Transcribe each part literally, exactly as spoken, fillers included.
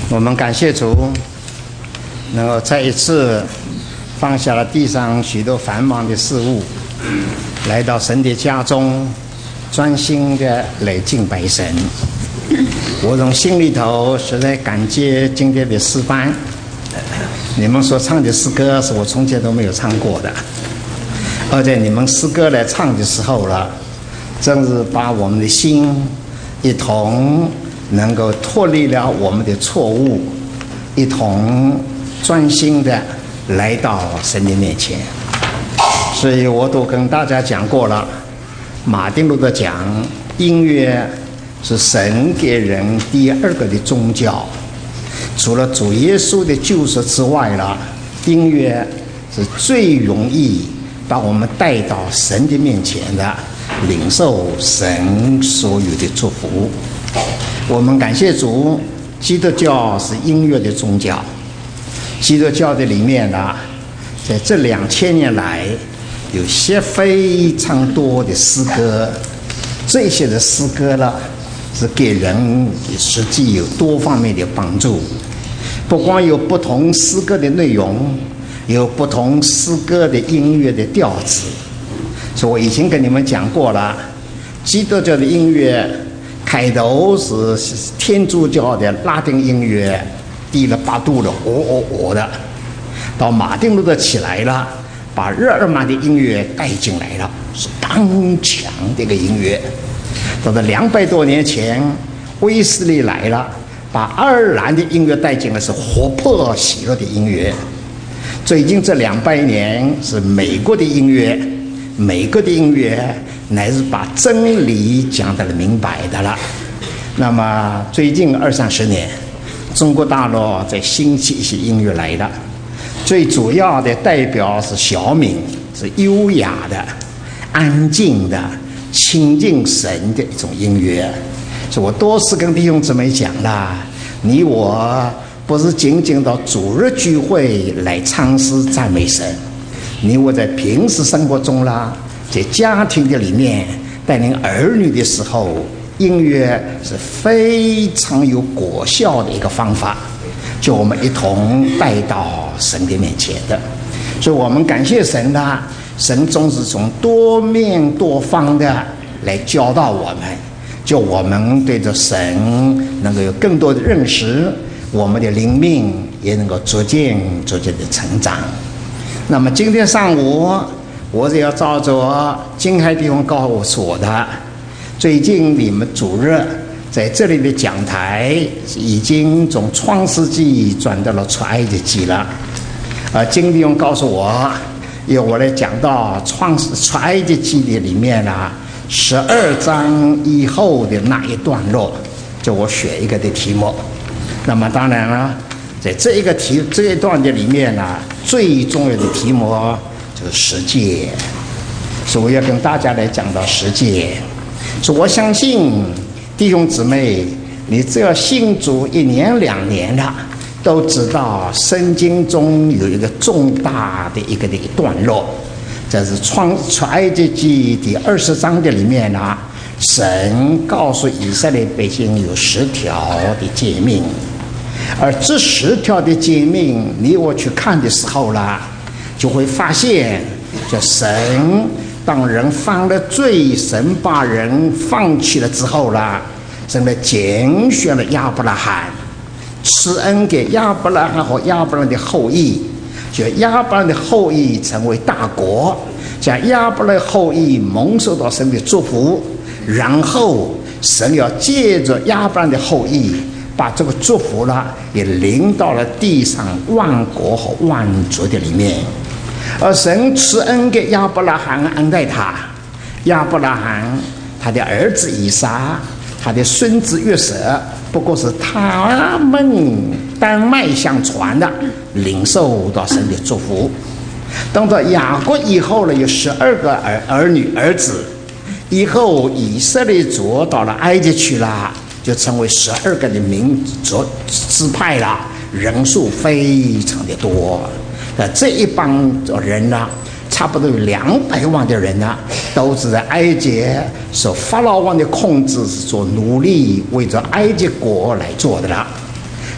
我们感谢主，能够再一次放下了地上许多繁忙的事物，来到神的家中，专心的来敬拜神。我从心里头实在感激今天的诗班，你们所唱的诗歌是我从前都没有唱过的，而且你们诗歌来唱的时候了，正是把我们的心一同能够脱离了我们的错误，一同专心的来到神的面前。所以我都跟大家讲过了，马丁路德讲音乐是神给人第二个的宗教，除了主耶稣的救赎之外了，音乐是最容易把我们带到神的面前的，领受神所有的祝福。我们感谢主，基督教是音乐的宗教。基督教的里面呢，在这两千年来有些非常多的诗歌，这些的诗歌呢是给人实际有多方面的帮助。不光有不同诗歌的内容，有不同诗歌的音乐的调子。所以我已经跟你们讲过了，基督教的音乐开头是天主教的拉丁音乐，低了八度的，哦哦哦的。到马丁路德起来了，把日耳曼的音乐带进来了，是刚强的一个音乐。到了两百多年前，威斯利来了，把爱尔兰的音乐带进来，是活泼喜乐的音乐。最近这两百年是美国的音乐，美国的音乐乃是把真理讲得明白的了。那么最近二三十年，中国大陆在兴起一些音乐来了，最主要的代表是小敏，是优雅的、安静的、亲近神的一种音乐。所以我多次跟弟兄姊妹讲了，你我不是仅仅到主日聚会来唱诗赞美神，你我在平时生活中啦，在家庭的里面带领儿女的时候，音乐是非常有果效的一个方法，就我们一同带到神的面前的。所以我们感谢神啦，神总是从多面多方的来教导我们，就我们对着神能够有更多的认识，我们的灵命也能够逐渐逐渐的成长。那么今天上午我也要照着金海弟兄告诉我的，最近你们主日在这里的讲台已经从创世纪转到了出埃及记了。呃，金弟兄告诉我，由我来讲到创出埃及记的里面啊，十二章以后的那一段落，就我选一个的题目。那么当然了，在这一个题这一段的里面呢、啊，最重要的题目就是十诫。所以我要跟大家来讲到十诫。所以我相信弟兄姊妹，你只要信主一年两年了，都知道圣经中有一个重大的一个的一段落，这是创出埃及记第二十章的里面呢、啊，神告诉以色列百姓有十条的诫命，而这十条的诫命，你我去看的时候啦，就会发现，这神当人犯了罪，神把人放弃了之后啦，神来拣选了亚伯拉罕，赐恩给亚伯拉罕和亚伯拉罕的后裔，就亚伯拉罕的后裔成为大国，像亚伯拉罕后裔蒙受到神的祝福，然后神要借着亚伯拉罕的后裔，把这个祝福了也临到了地上万国和万族的里面。而神赐恩给亚伯拉罕，恩待他，亚伯拉罕他的儿子以撒，他的孙子约瑟，不过是他们单脉相传的，领受到神的祝福。等到雅各以后呢，有十二个儿儿女儿子，以后以色列族到了埃及去了，就成为十二个的民族支派了，人数非常的多。那这一帮人呢，差不多有两百万的人呢，都是在埃及受法老王的控制，是做奴隶，为着埃及国来做的了。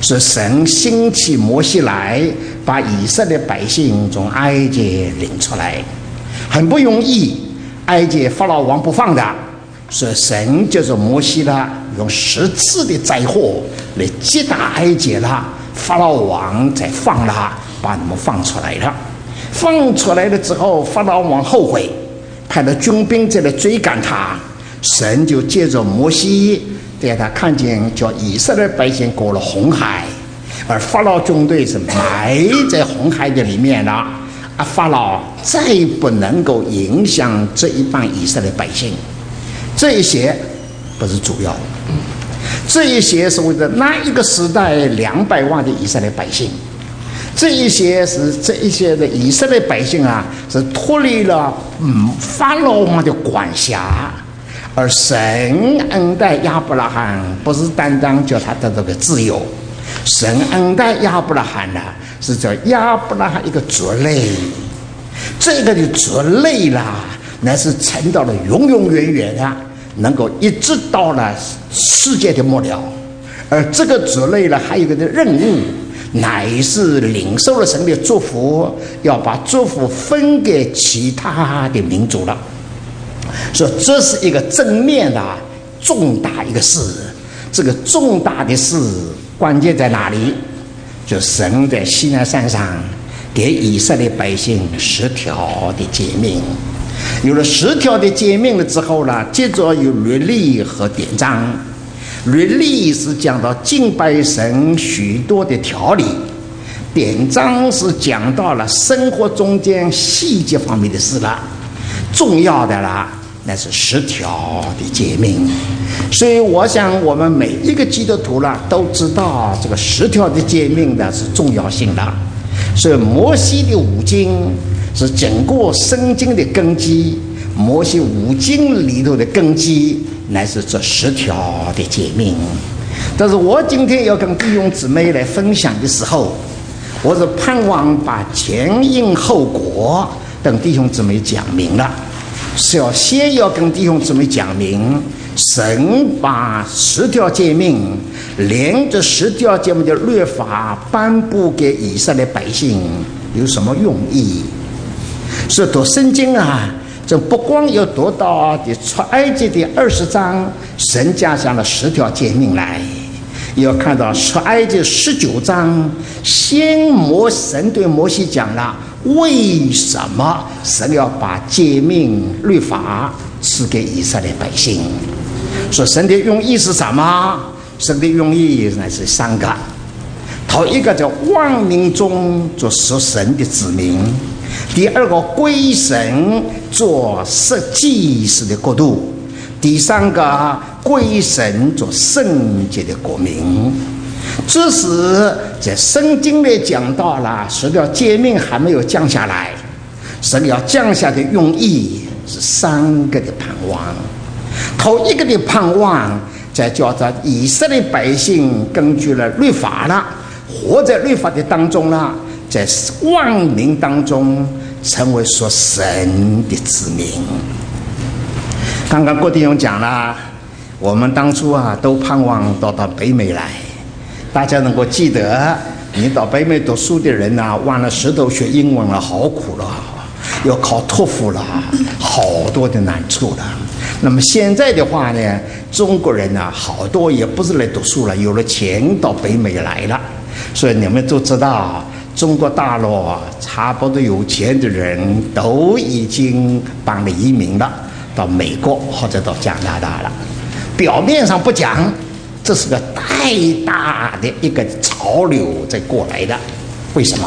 是神兴起摩西来，把以色列百姓从埃及领出来，很不容易。埃及法老王不放的，是神就是摩西呢，用十次的灾祸来击打埃及了，法老王才放了，把你们放出来了。放出来了之后，法老王后悔，派了军兵再来追赶他。神就借着摩西带他看见，叫以色列百姓过了红海，而法老军队是埋在红海的里面了。啊，法老再不能够影响这一帮以色列百姓。这一些不是主要的，这一些是为了那一个时代两百万的以色列百姓。这一些是这一些的以色列百姓啊，是脱离了嗯法老王的管辖，而神恩待亚伯拉罕，不是单单叫他得到个自由，神恩待亚伯拉罕呢，是叫亚伯拉罕一个族类，这个的族类啦，乃是存到了永永远远的，能够一直到了世界的末了。而这个族类呢，还有一个的任务，乃是领受了神的祝福，要把祝福分给其他的民族了。所以这是一个正面的重大一个事。这个重大的事关键在哪里？就神在西奈山上给以色列百姓十条的诫命。有了十条的诫命了之后呢，接着有律例和典章。律例是讲到敬拜神许多的条理，典章是讲到了生活中间细节方面的事了。重要的啦，那是十条的诫命。所以我想我们每一个基督徒啦都知道这个十条的诫命的是重要性的。所以摩西的五经是整个圣经的根基，摩西五经里头的根基乃是这十条的诫命。但是我今天要跟弟兄姊妹来分享的时候，我是盼望把前因后果等弟兄姊妹讲明了。首先要跟弟兄姊妹讲明，神把十条诫命连着十条诫命的律法颁布给以色列百姓有什么用意？是读圣经啊，这不光要读到的出埃及的二十章，神加上了十条诫命来，要看到出埃及十九章，先摩神对摩西讲了为什么神要把诫命律法赐给以色列百姓。说神的用意是什么？神的用意乃是三个。头一个叫万民中做属神的子民，第二个归神做圣祭司的国度，第三个归神做圣洁的国民。这时在圣经里讲到了十条诫命还没有降下来，神要降下的用意是三个的盼望。头一个的盼望在叫做以色列百姓根据了律法了，活在律法的当中了，在万民当中成为说神的子民。刚刚郭弟兄讲了，我们当初啊都盼望到到北美来，大家能够记得，你到北美读书的人啊，弯了石头学英文了，好苦了，要考托福了，好多的难处了。那么现在的话呢，中国人呢、啊，好多也不是来读书了，有了钱到北美来了。所以你们都知道，中国大陆差不多有钱的人都已经帮了移民了，到美国或者到加拿大了。表面上不讲，这是个太大的一个潮流在过来的。为什么？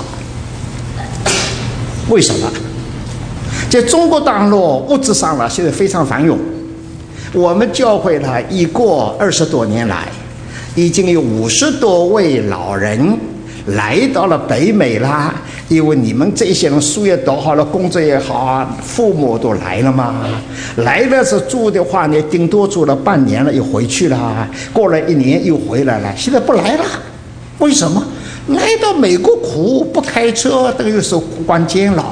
为什么？在中国大陆物质上了，现在非常繁荣。我们教会呢，已过二十多年来，已经有五十多位老人来到了北美啦。因为你们这些人书也读好了，工作也好，父母都来了嘛。来了是住的话呢，顶多住了半年了，又回去了。过了一年又回来了，现在不来了。为什么？来到美国苦，不开车，这个又是关监牢。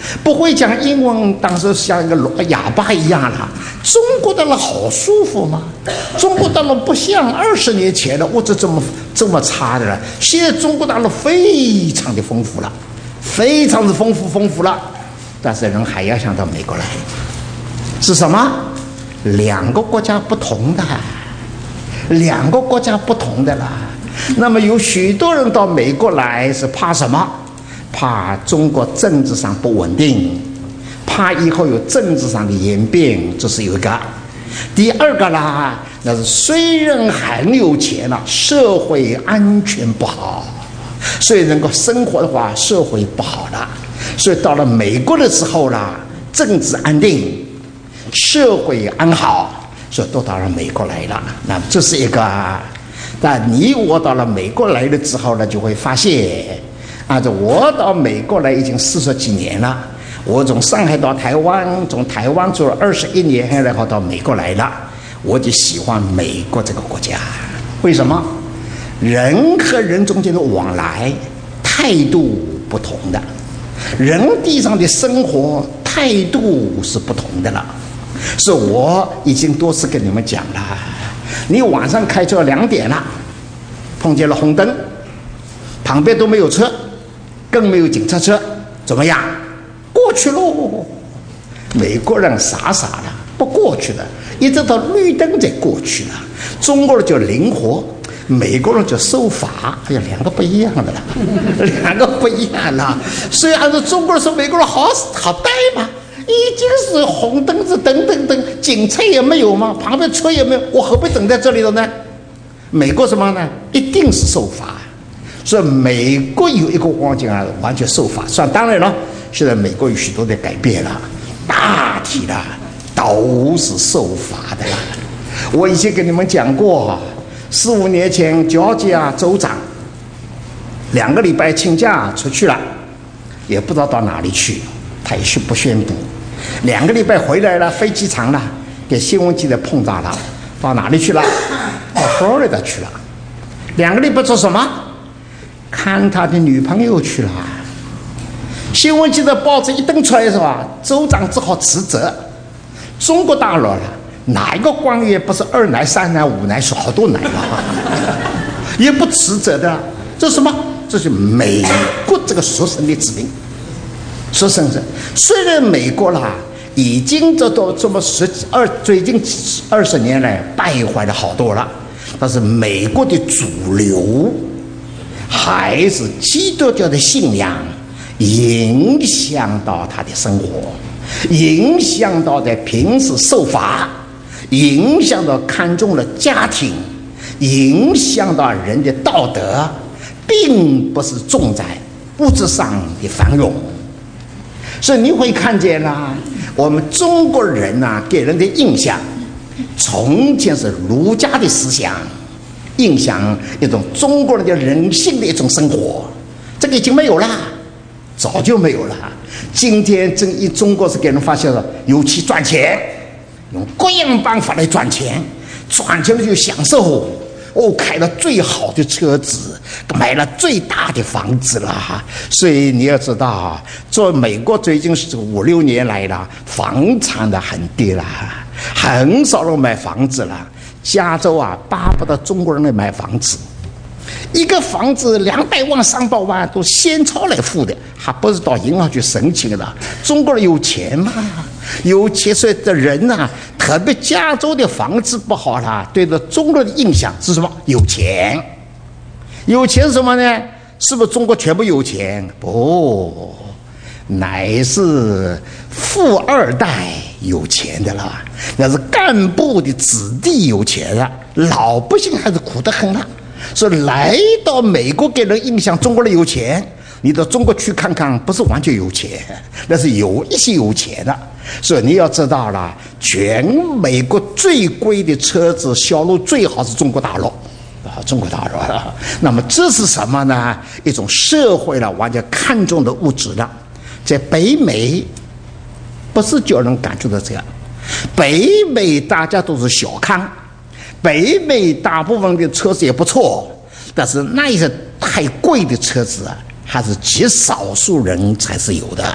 不会讲英文，当时像一个哑巴一样了。中国的人好舒服吗？中国大陆不像二十年前的物质这么这么差的了。现在中国大陆非常的丰富了，非常的丰富丰富了。但是人还要想到美国来，是什么？两个国家不同的，两个国家不同的啦。那么有许多人到美国来是怕什么？怕中国政治上不稳定，怕以后有政治上的演变，这是有一个。第二个啦，那是虽然很有钱了，社会安全不好，所以能够生活的话，社会不好了。所以到了美国的时候啦，政治安定，社会安好，所以都到了美国来了。那么这是一个。但你我到了美国来了之后呢，就会发现。按照我到美国来已经四十几年了，我从上海到台湾，从台湾住了二十一年，然后到美国来了，我就喜欢美国这个国家。为什么？人和人中间的往来态度不同的，人地上的生活态度是不同的了。是我已经多次跟你们讲了，你晚上开车两点了，碰见了红灯，旁边都没有车，更没有警察车，怎么样？过去喽。美国人傻傻的不过去的，一直到绿灯才过去了。中国人就灵活，美国人就守法。哎呀，两个不一样的了，两个不一样了。所以按照中国人说，美国人好好呆嘛，已经是红灯子等等等，警察也没有嘛，旁边车也没有，我何必等在这里了呢？美国什么呢？一定是守法。所以美国有一个光景啊，完全守法。算当然了，现在美国有许多的改变了，大体的都是守法的了。我以前跟你们讲过，四五年前乔治亚州长两个礼拜请假出去了，也不知道到哪里去，他也是不宣布。两个礼拜回来了，飞机场了，给新闻记者碰到了，到哪里去了？到佛罗里达去了。两个礼拜做什么？看他的女朋友去了。新闻记者报纸一登出来是吧？州长只好辞职。中国大陆了，哪一个官员不是二奶三奶五奶是好多奶了，也不辞职的。这是什么？这是美国这个属神的子民，属神的。虽然美国啦已经这都这么十二最近二十年来败坏了好多了，但是美国的主流还是基督教的信仰影响到他的生活，影响到在平时受法，影响到看重了家庭，影响到人的道德，并不是重在物质上的繁荣。所以你会看见啦，我们中国人啊给人的印象从前是儒家的思想，影响一种中国人的人性的一种生活，这个已经没有了，早就没有了。今天正一中国是给人发现了，尤其赚钱，用各样办法来赚钱，赚钱了就享受，哦，开了最好的车子，买了最大的房子了。所以你要知道，做美国最近是五六年来了，房产的很低了，很少人买房子了。加州啊，巴不得中国人来买房子，一个房子两百万、三百万都现钞来付的，还不是到银行去申请的。中国人有钱嘛？有钱，所以的人呐、啊，特别加州的房子不好啦，对着中国人的印象是什么？有钱，有钱是什么呢？是不是中国全部有钱？不，乃是富二代有钱的了，那是干部的子弟有钱了，老百姓还是苦得很了。所以来到美国给人印象中国人有钱，你到中国去看看，不是完全有钱，那是有一些有钱的。所以你要知道了，全美国最贵的车子销路最好是中国大陆啊，中国大陆啊。那么这是什么呢？一种社会了完全看重的物质了。在北美不是叫人感觉到这样，北美大家都是小康，北美大部分的车子也不错，但是那些太贵的车子啊，还是极少数人才是有的。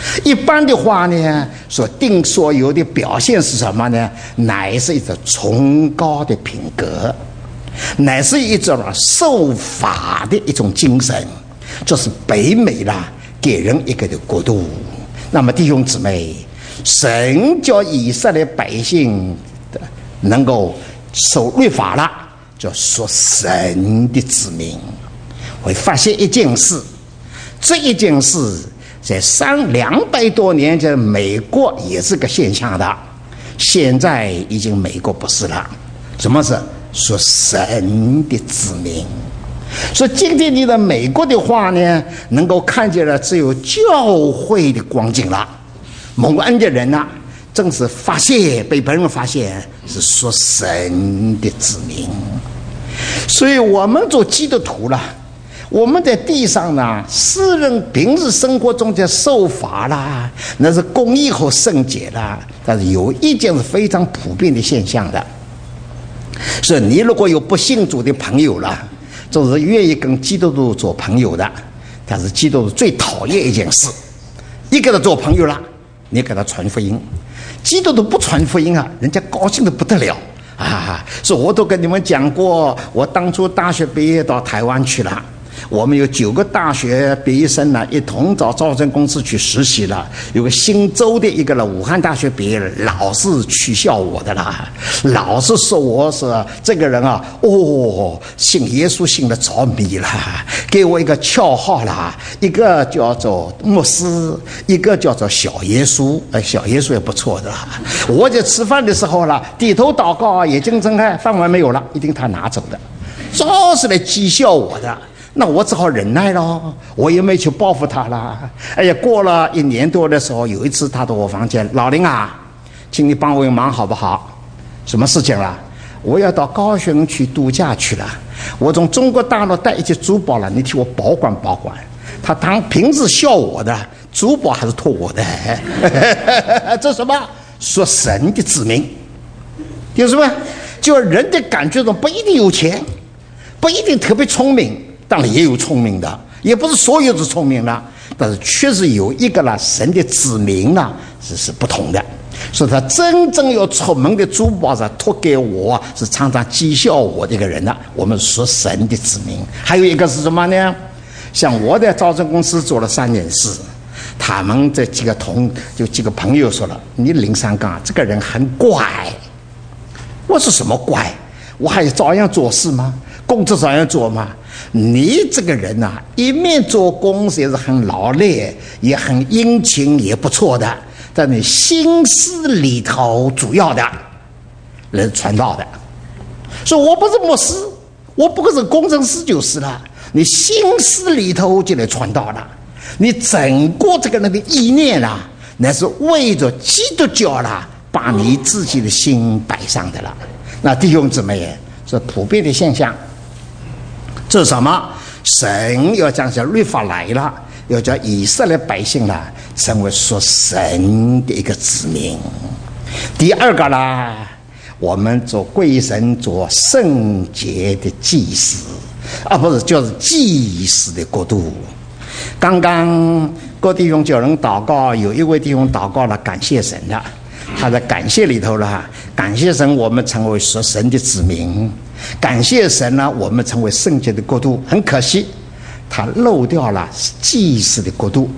一般的话呢，所定所有的表现是什么呢？乃是一种崇高的品格，乃是一种受法的一种精神，这是北美啦给人一个的国度。那么弟兄姊妹，神叫以色列百姓能够守律法了，就说神的子民会发现一件事，这一件事在三两百多年前美国也是个现象的，现在已经美国不是了。什么是说神的子民？所以今天你的美国的话呢，能够看见了只有教会的光景了。蒙恩的人呢、啊，正是发现被别人发现是说神的子民。所以我们做基督徒了，我们在地上呢，世人平时生活中的受法啦，那是公义和圣洁啦，但是有一件是非常普遍的现象的，是你如果有不信主的朋友了，就是愿意跟基督徒做朋友的，但是基督徒最讨厌一件事，一跟他做朋友了，你给他传福音，基督徒不传福音啊，人家高兴的不得了啊！所以我都跟你们讲过，我当初大学毕业到台湾去了。我们有九个大学毕业生呢，一同找招生公司去实习了。有个新州的一个了，武汉大学毕业了，老是取笑我的啦，老是说我是这个人啊，哦，信耶稣信的着迷了，给我一个绰号啦，一个叫做牧师，一个叫做小耶稣，哎，小耶稣也不错的啦。我在吃饭的时候啦，低头祷告，眼睛睁开，饭碗没有了，一定他拿走的，总是来讥笑我的。那我只好忍耐咯，我也没去报复他啦。哎呀，过了一年多的时候，有一次他到我房间，老林啊，请你帮我个忙好不好？什么事情啦？我要到高雄去度假去了，我从中国大陆带一些珠宝了，你替我保管保管。他当平时笑我的，珠宝还是托我的。这什么？说神的子民，有什么？就人的感觉中不一定有钱，不一定特别聪明。当然也有聪明的，也不是所有是聪明的，但是确实有一个啦，神的子民啦是是不同的。所以他真正要出门的珠宝是托给我，是常常讥笑我这个人的。我们说神的子民，还有一个是什么呢？像我在招生公司做了三件事，他们这几个同就几个朋友说了，你林三刚这个人很怪。我说什么怪？我还照样做事吗？工作照样做吗？你这个人呐、啊，一面做工也是很劳累，也很殷勤，也不错的，但你心思里头主要的人传道的。所以我不是牧师，我不过是工程师就是了。你心思里头就来传道了，你整个这个人的意念啦，那是为着基督教啦，把你自己的心摆上的了。那弟兄姊妹，是普遍的现象。这是什么？神要将这律法来了，要叫以色列百姓呢成为说神的一个子民。第二个啦，我们做归神做圣洁的祭司，啊，不是，就是祭司的国度。刚刚各弟兄叫人祷告，有一位弟兄祷告了，感谢神的。他在感谢里头了，感谢神，我们成为说神的子民；感谢神呢，我们成为圣洁的国度。很可惜，他漏掉了祭司的国度。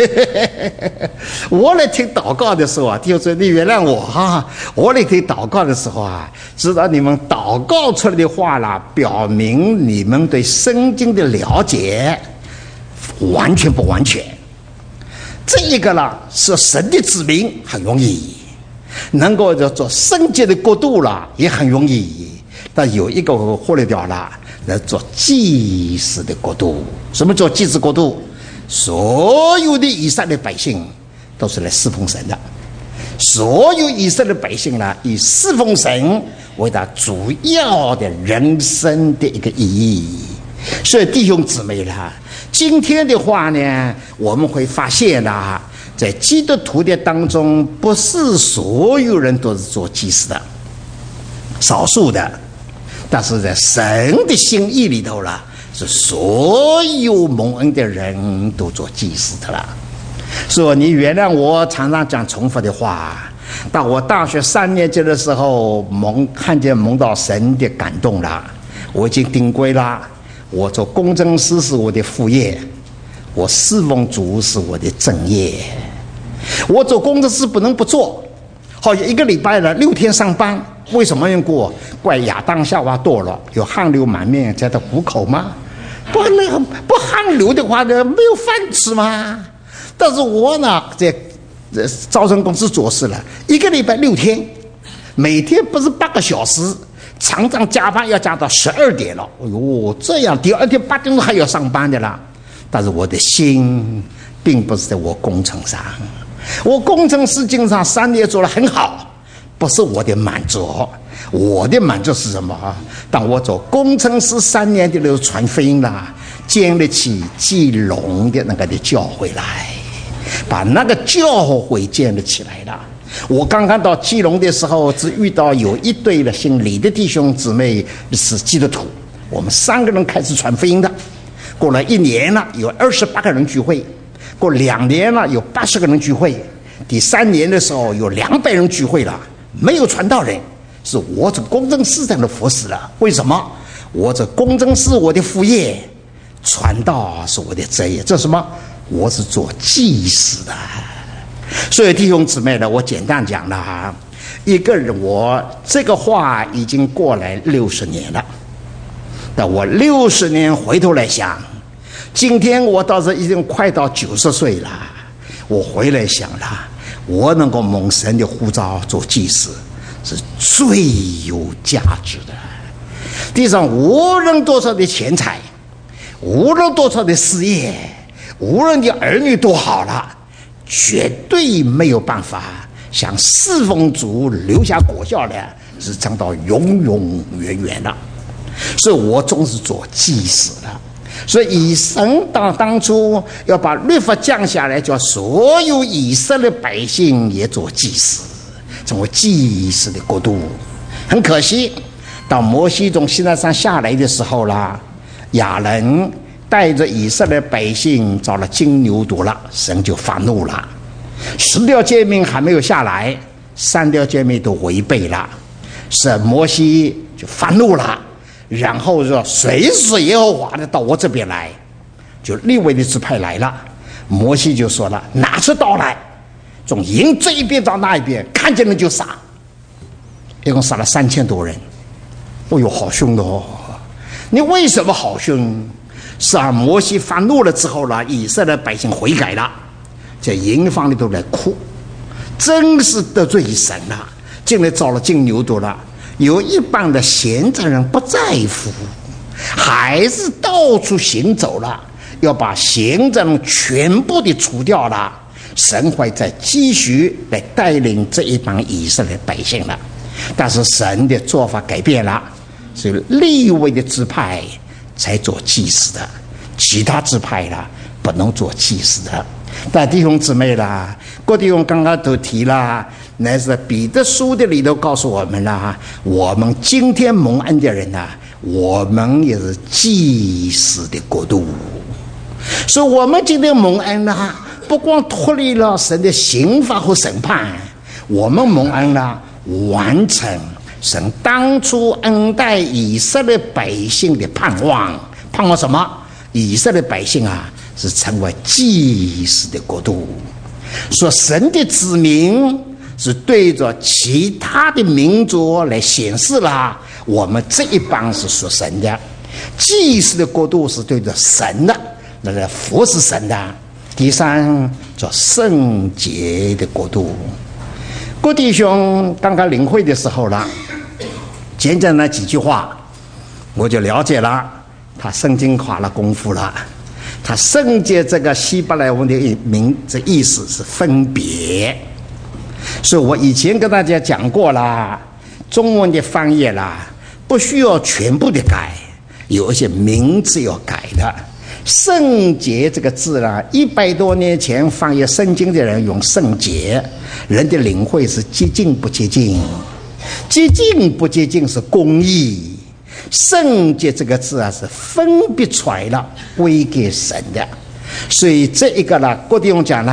我来听祷告的时候啊，弟兄说你原谅我哈。我来听祷告的时候啊，知道你们祷告出来的话啦，表明你们对圣经的了解完全不完全。这一个啦，是神的子民很容易。能够做圣洁的国度了也很容易，但有一个忽略掉了，来做祭司的国度。什么叫祭司国度？所有的以色列百姓都是来侍奉神的，所有以色列百姓呢，以侍奉神为他主要的人生的一个意义。所以弟兄姊妹啦，今天的话呢，我们会发现啦，在基督徒的当中，不是所有人都是做祭司的，少数的，但是在神的心意里头了，是所有蒙恩的人都做祭司的了。 说你原谅我常常讲重复的话。到我大学三年级的时候，蒙看见蒙到神的感动了，我已经定规了。我做工程师是我的副业，我侍奉主是我的正业。我做工程师不能不做，好像一个礼拜了六天上班，为什么缘故？怪亚当夏娃堕落，有汗流满面才得糊口吗？不那个不汗流的话呢，没有饭吃吗？但是我呢，在招生公司做事了，一个礼拜六天，每天不是八个小时，常常加班要加到十二点了。哎呦，这样第二天八点钟还要上班的啦。但是我的心并不是在我工程上，我工程师经常三年做得很好，不是我的满足。我的满足是什么？当我做工程师三年的时候传福音了，建立起基隆的那个的教会来，把那个教会建立起来了。我刚刚到基隆的时候，只遇到有一对的姓李的弟兄姊妹是基督徒，我们三个人开始传福音的。过了一年了，有二十八个人聚会；过两年了，有八十个人聚会；第三年的时候，有两百人聚会了，没有传道人。是我这工程师在那服侍了。为什么？我这工程师我的副业，传道是我的职业。这是什么？我是做祭司的。所以弟兄姊妹呢，我简单讲了哈，一个人我这个话已经过来六十年了。但我六十年回头来想，今天我倒是已经快到九十岁了。我回来想了，我能够蒙神的呼召做祭司，是最有价值的。地上无论多少的钱财，无论多少的事业，无论你儿女多好了，绝对没有办法像侍奉主留下果效的，是长到永永远远的。所以我总是做祭司的。所以以神当当初要把律法降下来，叫所有以色列百姓也做祭司，成为祭司的国度。很可惜，到摩西从西奈山下来的时候啦，亚伦带着以色列百姓造了金牛犊了，神就发怒了。十条诫命还没有下来，三条诫命都违背了，是摩西就发怒了。然后说谁是耶和华的到我这边来，就利未的支派来了。摩西就说了，拿出刀来，从营这一边到那一边，看见人就杀，一共杀了三千多人。哦哟，好凶的哦！你为什么好凶？是啊，摩西发怒了之后呢，以色列百姓悔改了，在营房里都来哭，真是得罪神了，进来造了金牛犊了。有一帮的闲着人不在乎，还是到处行走了，要把闲着人全部的除掉了。神会再继续来带领这一帮以色列百姓了。但是神的做法改变了，是利未的支派才做祭司的，其他支派啦不能做祭司的。但弟兄姊妹啦，各弟兄刚刚都提了，乃是彼得书的里头告诉我们了，我们今天蒙恩的人啊，我们也是祭司的国度。所以我们今天蒙恩啊，不光脱离了神的刑罚和审判，我们蒙恩了，完成神当初恩待以色列百姓的盼望。盼望什么？以色列百姓啊，是成为祭司的国度。说神的子民是对着其他的民族来显示了，我们这一帮是属神的。祭司的国度是对着神的，那来服侍神的。第三叫圣洁的国度。郭弟兄刚刚领会的时候了，简简那几句话我就了解了，他圣经花了功夫了。他圣洁这个希伯来文的名，这意思是分别。所以我以前跟大家讲过了，中文的翻译啦，不需要全部的改，有一些名字要改的。圣洁这个字啦，一百多年前翻译圣经的人用圣洁，人的领会是接近不接近，接近不接近是公义。圣洁这个字啊，是分别出来了，归给神的。所以这一个呢，郭弟兄讲了，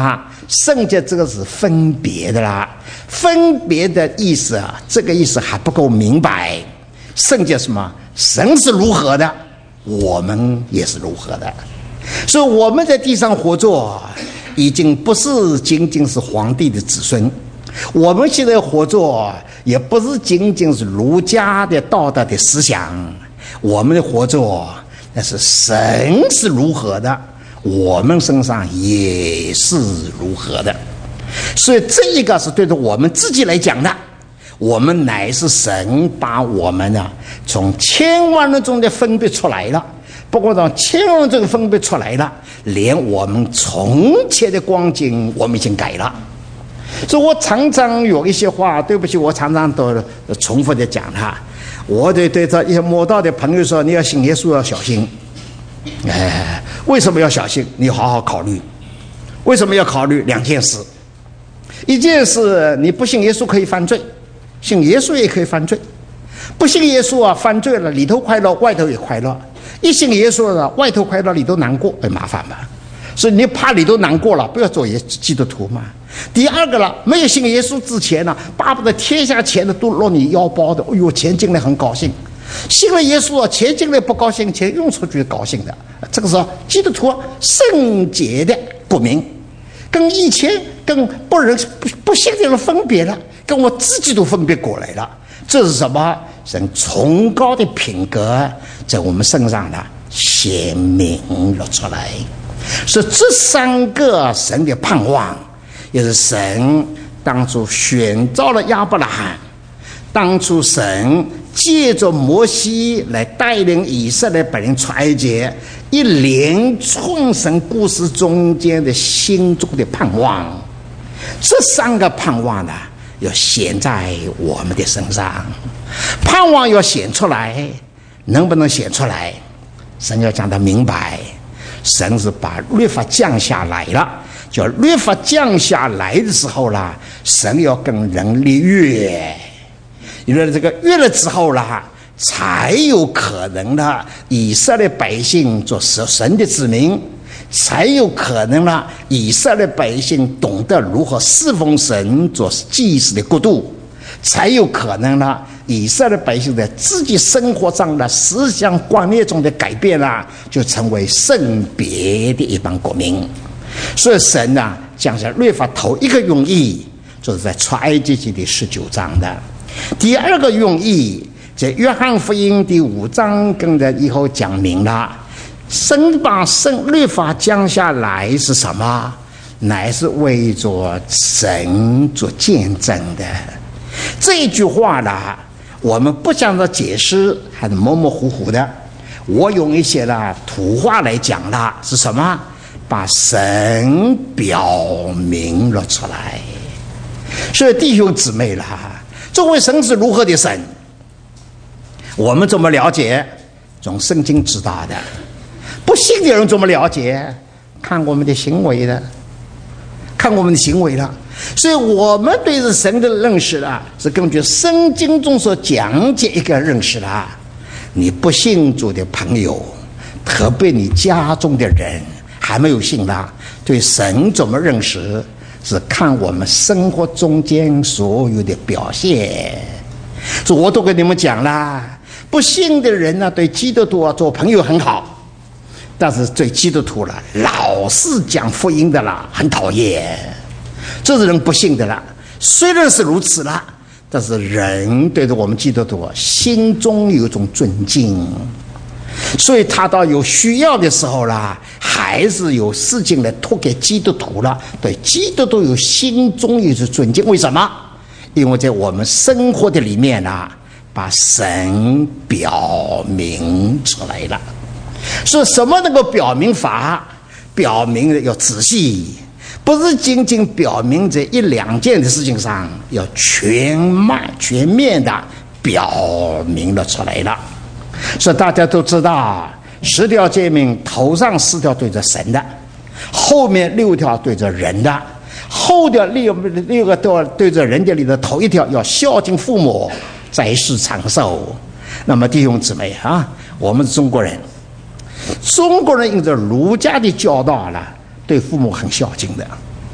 圣洁这个是分别的啦，分别的意思啊，这个意思还不够明白。圣洁什么？神是如何的，我们也是如何的。所以我们在地上活着，已经不是仅仅是皇帝的子孙，我们现在活着也不是仅仅是儒家的道德的思想，我们的活着那是神是如何的，我们身上也是如何的。所以这一个是对着我们自己来讲的，我们乃是神把我们呢从千万人中的分别出来了，不过从千万人中分别出来了，连我们从前的光景我们已经改了。所以我常常有一些话，对不起，我常常都重复的讲它。我得对着一些摸到的朋友说，你要信耶稣要小心。哎，为什么要小心？你好好考虑。为什么要考虑？两件事。一件事，你不信耶稣可以犯罪，信耶稣也可以犯罪。不信耶稣啊，犯罪了，里头快乐，外头也快乐。一信耶稣了，外头快乐，里头难过，哎，麻烦吧。所以你怕里头难过了，不要做基督徒嘛。第二个了，没有信耶稣之前呢，巴不得天下钱的都落你腰包的，哎呦，钱进来很高兴。信了耶稣啊，钱进来不高兴，钱用出去高兴的。这个是基督徒圣洁的国民，跟以前跟不人不不信的人分别了，跟我自己都分别过来了。这是什么？神崇高的品格在我们身上呢显明了出来。所以这三个神的盼望，也是神当初选召了亚伯拉罕，当初神借着摩西来带领以色列百姓出埃及，一连串神故事中间的心中的盼望。这三个盼望呢要显在我们的身上，盼望要显出来，能不能显出来？神要讲得明白。神是把律法降下来了，叫律法降下来的时候啦，神要跟人立约，有了这个约了之后啦，才有可能呢，以色列百姓做神的子民，才有可能呢，以色列百姓懂得如何侍奉神，做祭司的国度，才有可能呢，以色列百姓在自己生活上的思想观念中的改变啦，就成为圣别的一帮国民。所以神呢，讲下律法头一个用意，就是在出埃及记的十九章的。第二个用意，在约翰福音第五章跟着以后讲明了，神把圣律法降下来是什么？乃是为着神做见证的。这句话呢，我们不讲的解释还是模模糊糊的，我用一些呢土话来讲了，是什么？把神表明了出来。所以弟兄姊妹啦，作为神是如何的神，我们怎么了解？从圣经知道的。不信的人怎么了解？看我们的行为的，看我们的行为了。所以我们对着神的认识啊，是根据圣经中所讲解一个认识啦。你不信主的朋友，特别你家中的人还没有信啦，对神怎么认识，是看我们生活中间所有的表现。所以我都跟你们讲啦，不信的人呢、啊，对基督徒啊做朋友很好，但是对基督徒了，老是讲福音的啦，很讨厌。这是人不信的了。虽然是如此了，但是人对着我们基督徒心中有一种尊敬，所以他到有需要的时候啦，还是有事情来托给基督徒了，对基督徒有心中有一种尊敬。为什么？因为在我们生活的里面啊，把神表明出来了。所以什么能够表明法？表明的要仔细，不是仅仅表明这一两件的事情上，要全面全面的表明了出来了。所以大家都知道，十条诫命头上四条对着神的，后面六条对着人的，后的六六个都对着人的里的头一条要孝敬父母，在世长寿。那么弟兄姊妹啊，我们是中国人，中国人因着儒家的教导了，对父母很孝敬的。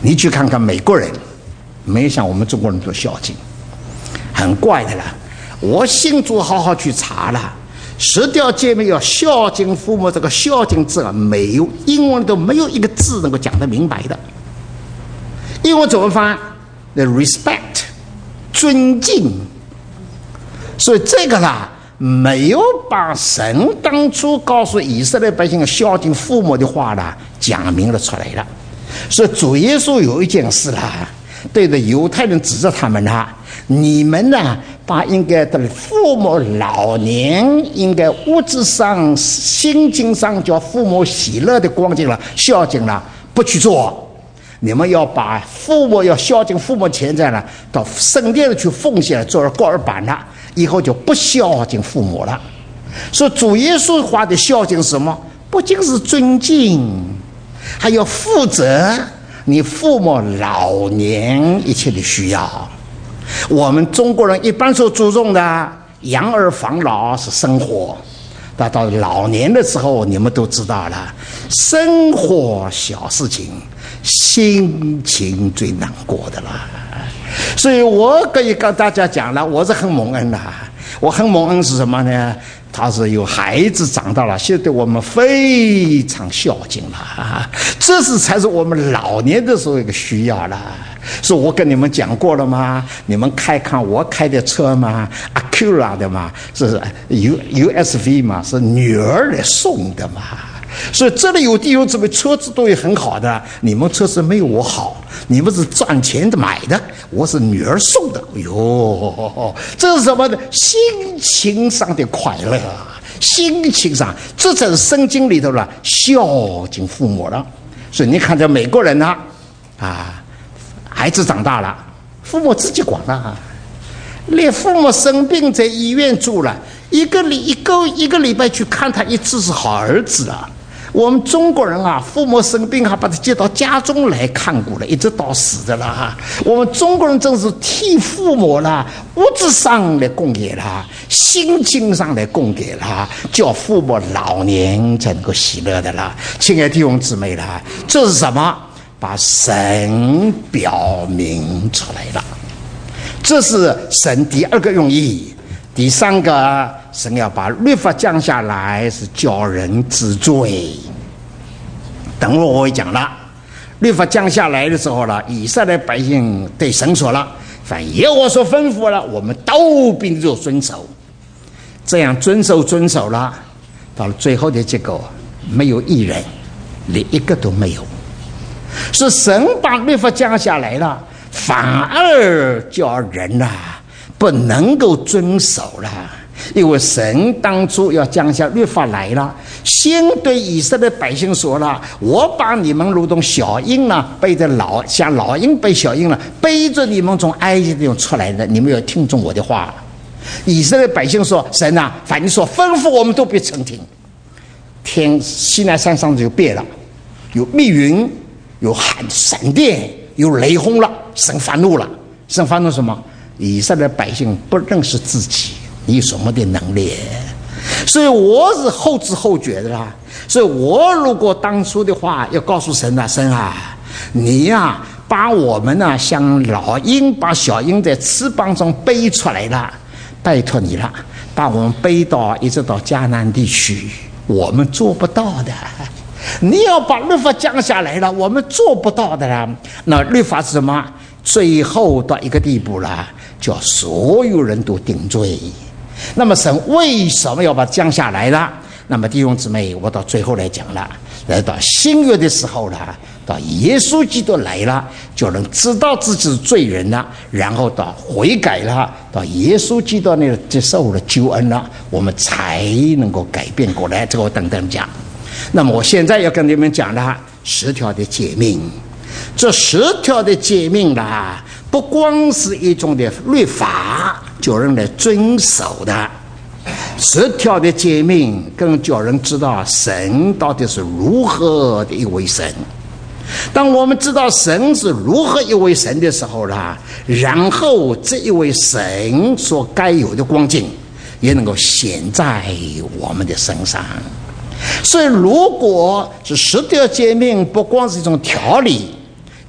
你去看看美国人，没有像我们中国人做孝敬，很怪的啦。我信主好好去查了，十条诫命要孝敬父母，这个孝敬字啊，没有英文都没有一个字能够讲得明白的。英文怎么翻 ？The respect， 尊敬。所以这个啦，没有把神当初告诉以色列百姓孝敬父母的话啦讲明了出来了。所以主耶稣有一件事啦，对着犹太人指着他们啦，你们呢，把应该的父母老年应该物质上、心境上叫父母喜乐的光景了、孝敬了，不去做。你们要把父母要孝敬父母钱财了，到圣殿里去奉献了，做了高尔板了，以后就不孝敬父母了。所以主耶稣话的孝敬是什么？不仅是尊敬，还要负责你父母老年一切的需要。我们中国人一般所注重的养儿防老是生活，但到老年的时候，你们都知道了，生活小事情，心情最难过的了。所以我可以跟大家讲了，我是很蒙恩的。我很蒙恩是什么呢？他是有孩子长大了，现在对我们非常孝敬了，这是才是我们老年的时候一个需要了。是我跟你们讲过了吗？你们开看我开的车吗 ？Acura 的嘛，是 U USV 嘛，是女儿来送的嘛。所以这里有弟兄姊妹，车子都有很好的，你们车子没有我好，你们是赚钱的买的，我是女儿送的。哎呦，这是什么呢？心情上的快乐，心情上，这才是圣经里头了孝敬父母了。所以你看这美国人呢，啊，孩子长大了，父母自己管了，连父母生病在医院住了一个礼一个一个礼拜去看他一次是好儿子了。我们中国人啊，父母生病还把他接到家中来看过了，一直到死的啦。我们中国人真是替父母啦，物质上来供给啦，心情上来供给啦，叫父母老年才能够喜乐的啦。亲爱的弟兄姊妹啦，这是什么？把神表明出来了，这是神第二个用意。第三个，神要把律法降下来，是叫人知罪。等会我会讲了，律法降下来的时候了，以色列百姓对神说了：“凡耶和华所吩咐了，我们都必就遵守。”这样遵守遵守了，到了最后的结果，没有一人，连一个都没有。是神把律法降下来了，反而叫人呐、啊。不能够遵守了，因为神当初要降下律法来了，先对以色列百姓说了：“我把你们如同小鹰呢，背着老像老鹰背小鹰了，背着你们从埃及地方出来的，你们要听从我的话。”以色列百姓说：“神啊，凡你所吩咐，我们都必承听。”天西奈山上就变了，有密云，有喊闪电，有雷轰了，神发怒了。神发怒什么？以色列百姓不认识自己，你有什么的能力？所以我是后知后觉的啦。所以我如果当初的话，要告诉神啊，神啊，你呀、啊，把我们啊像老鹰把小鹰在翅膀中背出来了，拜托你了，把我们背到一直到迦南地区，我们做不到的。你要把律法降下来了，我们做不到的啦。那律法是什么？最后到一个地步了，叫所有人都定罪。那么神为什么要把它降下来了？那么弟兄姊妹，我到最后来讲了，来到新约的时候了，到耶稣基督来了，就能知道自己是罪人了，然后到悔改了，到耶稣基督那接受了救恩了，我们才能够改变过来。这个我等等讲。那么我现在要跟你们讲了十条的诫命。这十条的诫命啦，不光是一种的律法，叫人来遵守的。十条的诫命更叫人知道神到底是如何的一位神。当我们知道神是如何一位神的时候啦，然后这一位神所该有的光景也能够显在我们的身上。所以如果是十条诫命不光是一种条理，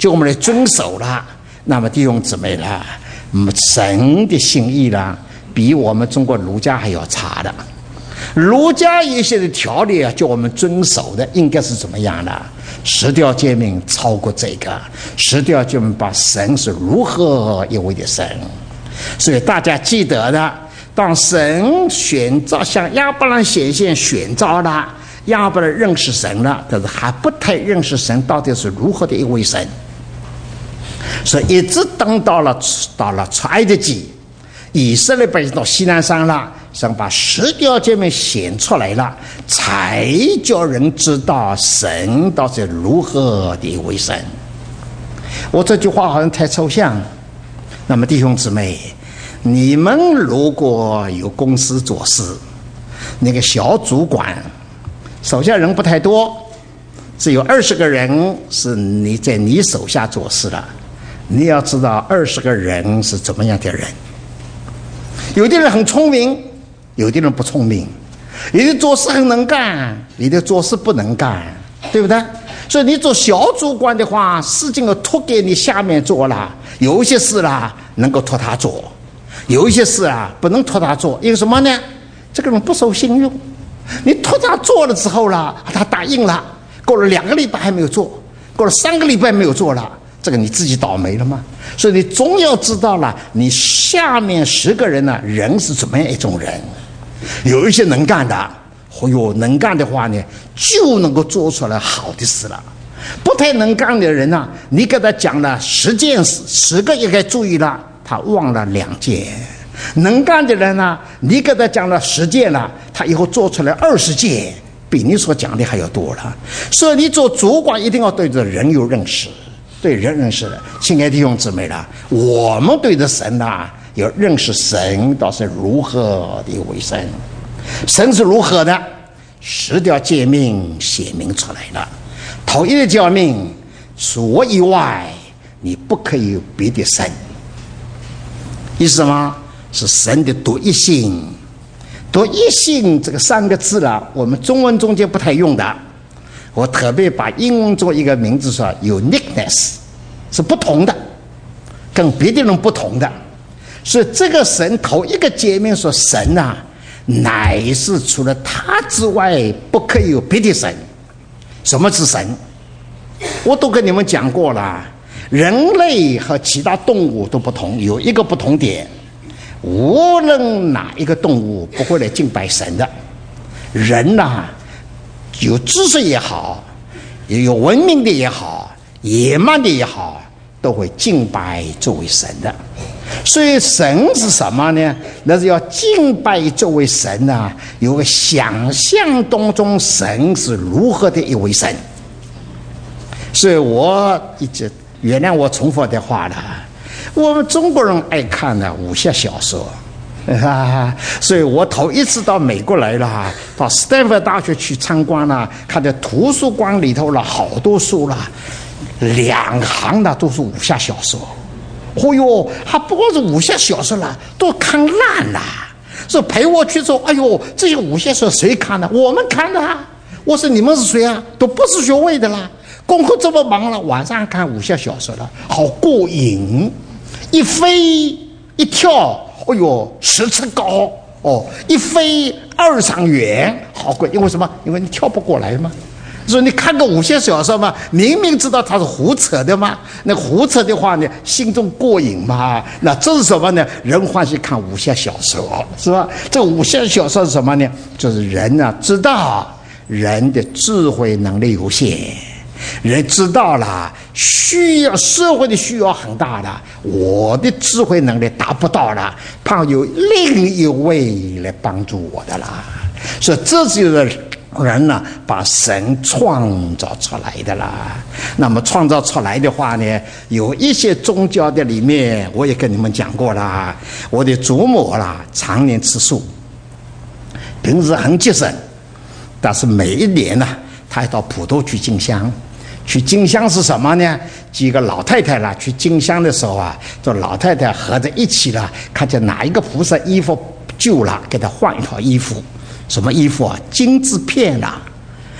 就我们来遵守了。那么弟兄姊妹啦，神的心意啦，比我们中国儒家还要差的。儒家一些的条例啊，叫我们遵守的，应该是怎么样的？十条诫命超过这个，十条诫命把神是如何一位的神。所以大家记得的，当神选召向亚伯兰显现选召了，亚伯兰认识神了，但是还不太认识神到底是如何的一位神。所以一直等到了到了出埃及记，以色列百姓到西南山了，神把十条诫命显出来了，才叫人知道神到底如何的一位神。我这句话好像太抽象。那么弟兄姊妹，你们如果有公司做事，那个小主管手下人不太多，只有二十个人是你在你手下做事了，你要知道二十个人是怎么样的人。有的人很聪明，有的人不聪明，有的做事很能干，有的做事不能干，对不对？所以你做小主管的话，事情要托给你下面做了，有一些事啦能够托他做，有一些事啊不能托他做，因为什么呢？这个人不守信用。你托他做了之后啦，他答应了，过了两个礼拜还没有做，过了三个礼拜没有做了，这个你自己倒霉了吗？所以你总要知道了，你下面十个人呢，人是怎么样一种人。有一些能干的，哦哟，能干的话呢，就能够做出来好的事了。不太能干的人呢、啊，你给他讲了十件事，十个也该注意了，他忘了两件。能干的人呢、啊，你给他讲了十件了，他以后做出来二十件，比你所讲的还要多了。所以你做主管一定要对着人有认识，对人认识的。亲爱的弟兄姊妹啦，我们对着神呐、啊，要认识神倒是如何的一位神，神是如何的，十条诫命写明出来了。头一个诫命，除我以外，你不可以有别的神。意思什么？是神的独一性。独一性这个三个字啦，我们中文中间不太用的。我特别把英文做一个名字说 uniqueness， 是不同的，跟别的人不同的。所以这个神头一个诫命说，神啊，乃是除了他之外不可以有别的神。什么是神？我都跟你们讲过了，人类和其他动物都不同，有一个不同点，无论哪一个动物不会来敬拜神的。人呐、啊，有知识也好，有文明的也好，野蛮的也好，都会敬拜这位神的。所以神是什么呢？那是要敬拜这位神啊，有个想象当中神是如何的一位神。所以我一直原谅我重复的话了，我们中国人爱看的武侠小说啊，所以我头一次到美国来了，到斯坦福大学去参观了，看见图书馆里头了好多书了，两行的都是武侠小说。哦哟，还不光是武侠小说了，都看烂了。所以陪我去说，哎呦，这些武侠小说谁看的？我们看的啊。我说你们是谁啊？都不是学位的啦，功课这么忙了，晚上看武侠小说了，好过瘾。一飞一跳，哎呦，十尺高哦，一飞二丈远，好过瘾。因为什么？因为你跳不过来嘛。说你看个武侠小说嘛，明明知道他是胡扯的嘛，那胡扯的话呢，心中过瘾嘛。那这是什么呢？人欢喜看武侠小说，是吧？这个武侠小说是什么呢？就是人啊，知道人的智慧能力有限，人知道了需要社会的需要很大的，我的智慧能力达不到了，怕有另一位来帮助我的啦。所以这就是人呢、啊，把神创造出来的啦。那么创造出来的话呢，有一些宗教的里面，我也跟你们讲过啦。我的祖母啦，常年吃素，平时很节省，但是每一年呢、啊，她到普陀去进香。去进香是什么呢？几个老太太啦，去进香的时候啊，这老太太合在一起了，看见哪一个菩萨衣服旧了，给她换一套衣服。什么衣服啊？金字片啊！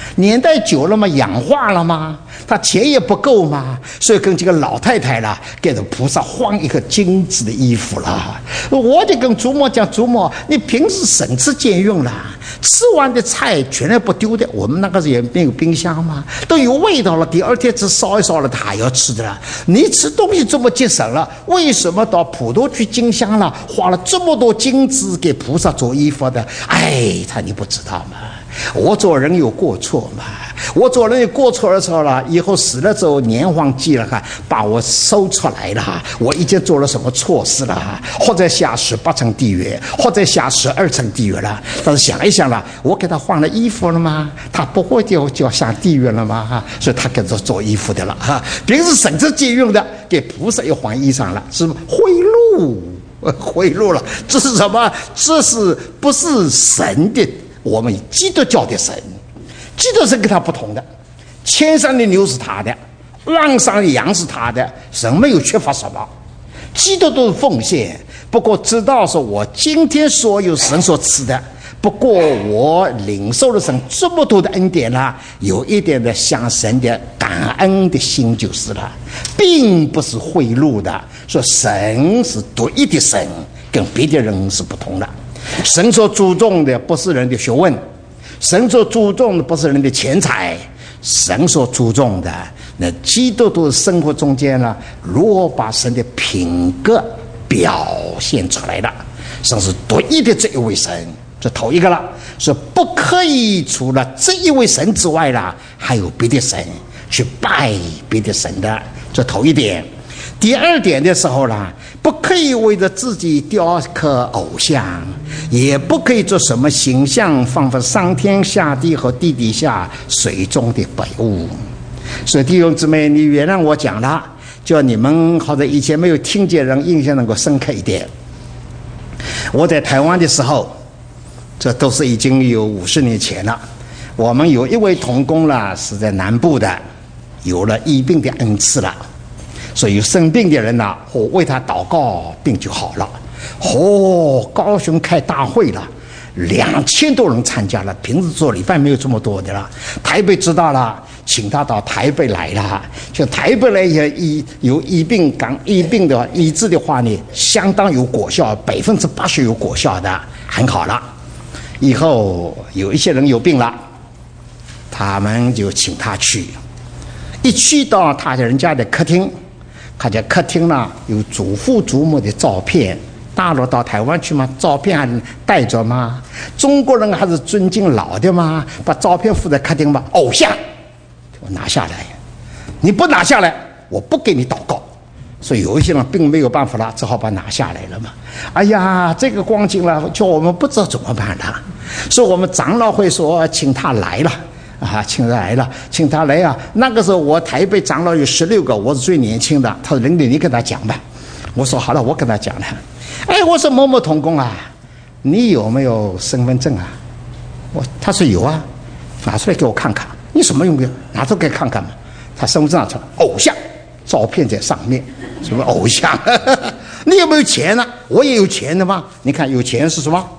年代久了嘛，氧化了吗？他钱也不够嘛，所以跟这个老太太啦，给这菩萨换一个精致的衣服了。我就跟祖母讲，祖母，你平时省吃俭用啦，吃完的菜全都不丢的。我们那个时候也没有冰箱嘛，都有味道了，第二天只烧一烧了，他还要吃的了。你吃东西这么节省了，为什么到普陀去进香了，花了这么多金子给菩萨做衣服的？哎，他你不知道吗？我做人有过错嘛，我做人有过错的时候了，以后死了之后年荒记了哈，把我搜出来了，我已经做了什么错事了，或者下十八层地狱，或者下十二层地狱了。但是想一想了，我给他换了衣服了吗？他不会就就要下地狱了吗？哈，所以他给他做衣服的了哈。平时省吃俭用的，给菩萨又换衣裳了，是贿赂，贿赂了。这是什么？这是不是神的？我们基督教的神，基督是跟他不同的，天上的牛是他的，岸上的羊是他的，神没有缺乏什么，基督都是奉献。不过知道说我今天所有神所赐的，不过我领受了神这么多的恩典啦，有一点的向神的感恩的心就是了，并不是贿赂的。说神是独一的神，跟别的人是不同的。神所注重的不是人的学问，神所注重的不是人的钱财，神所注重的那基督徒生活中间呢，如何把神的品格表现出来了。神是独一的这一位神，这头一个了，是不可以除了这一位神之外啦，还有别的神去拜别的神的，这头一点。第二点的时候啦，不可以为着自己雕刻偶像，也不可以做什么形象，仿佛上天下地和地底下水中的百物。所以弟兄姊妹，你原谅我讲了，叫你们或者以前没有听见人印象能够深刻一点。我在台湾的时候，这都是已经有五十年前了。我们有一位同工啦，是在南部的，有了医病的恩赐了。所以有生病的人呐，我为他祷告，病就好了。哦，高雄开大会了，两千多人参加了。平时做礼拜没有这么多的了。台北知道了，请他到台北来了。就台北来也医有医病刚医病的医治的话呢，相当有果效，百分之八十有果效的，很好了。以后有一些人有病了，他们就请他去。一去到他人家的客厅。看见客厅呢有祖父祖母的照片，大陆到台湾去吗？照片还带着吗？中国人还是尊敬老的吗？把照片附在客厅吧，偶像，我拿下来，你不拿下来，我不给你祷告。所以有一些人并没有办法了，只好把它拿下来了嘛。哎呀，这个光景了，叫我们不知道怎么办了。所以我们长老会说，请他来了。啊，请他来了，请他来啊！那个时候我台北长老有十六个，我是最年轻的。他说：“林林，你跟他讲吧。”我说：“好了，我跟他讲了。”哎，我说某某同工啊，你有没有身份证啊？我他说有啊，拿出来给我看看。你什么用的？拿出来看看嘛。他身份证上偶像照片在上面，什么偶像？你有没有钱呢、啊？我也有钱的嘛。你看有钱是什么？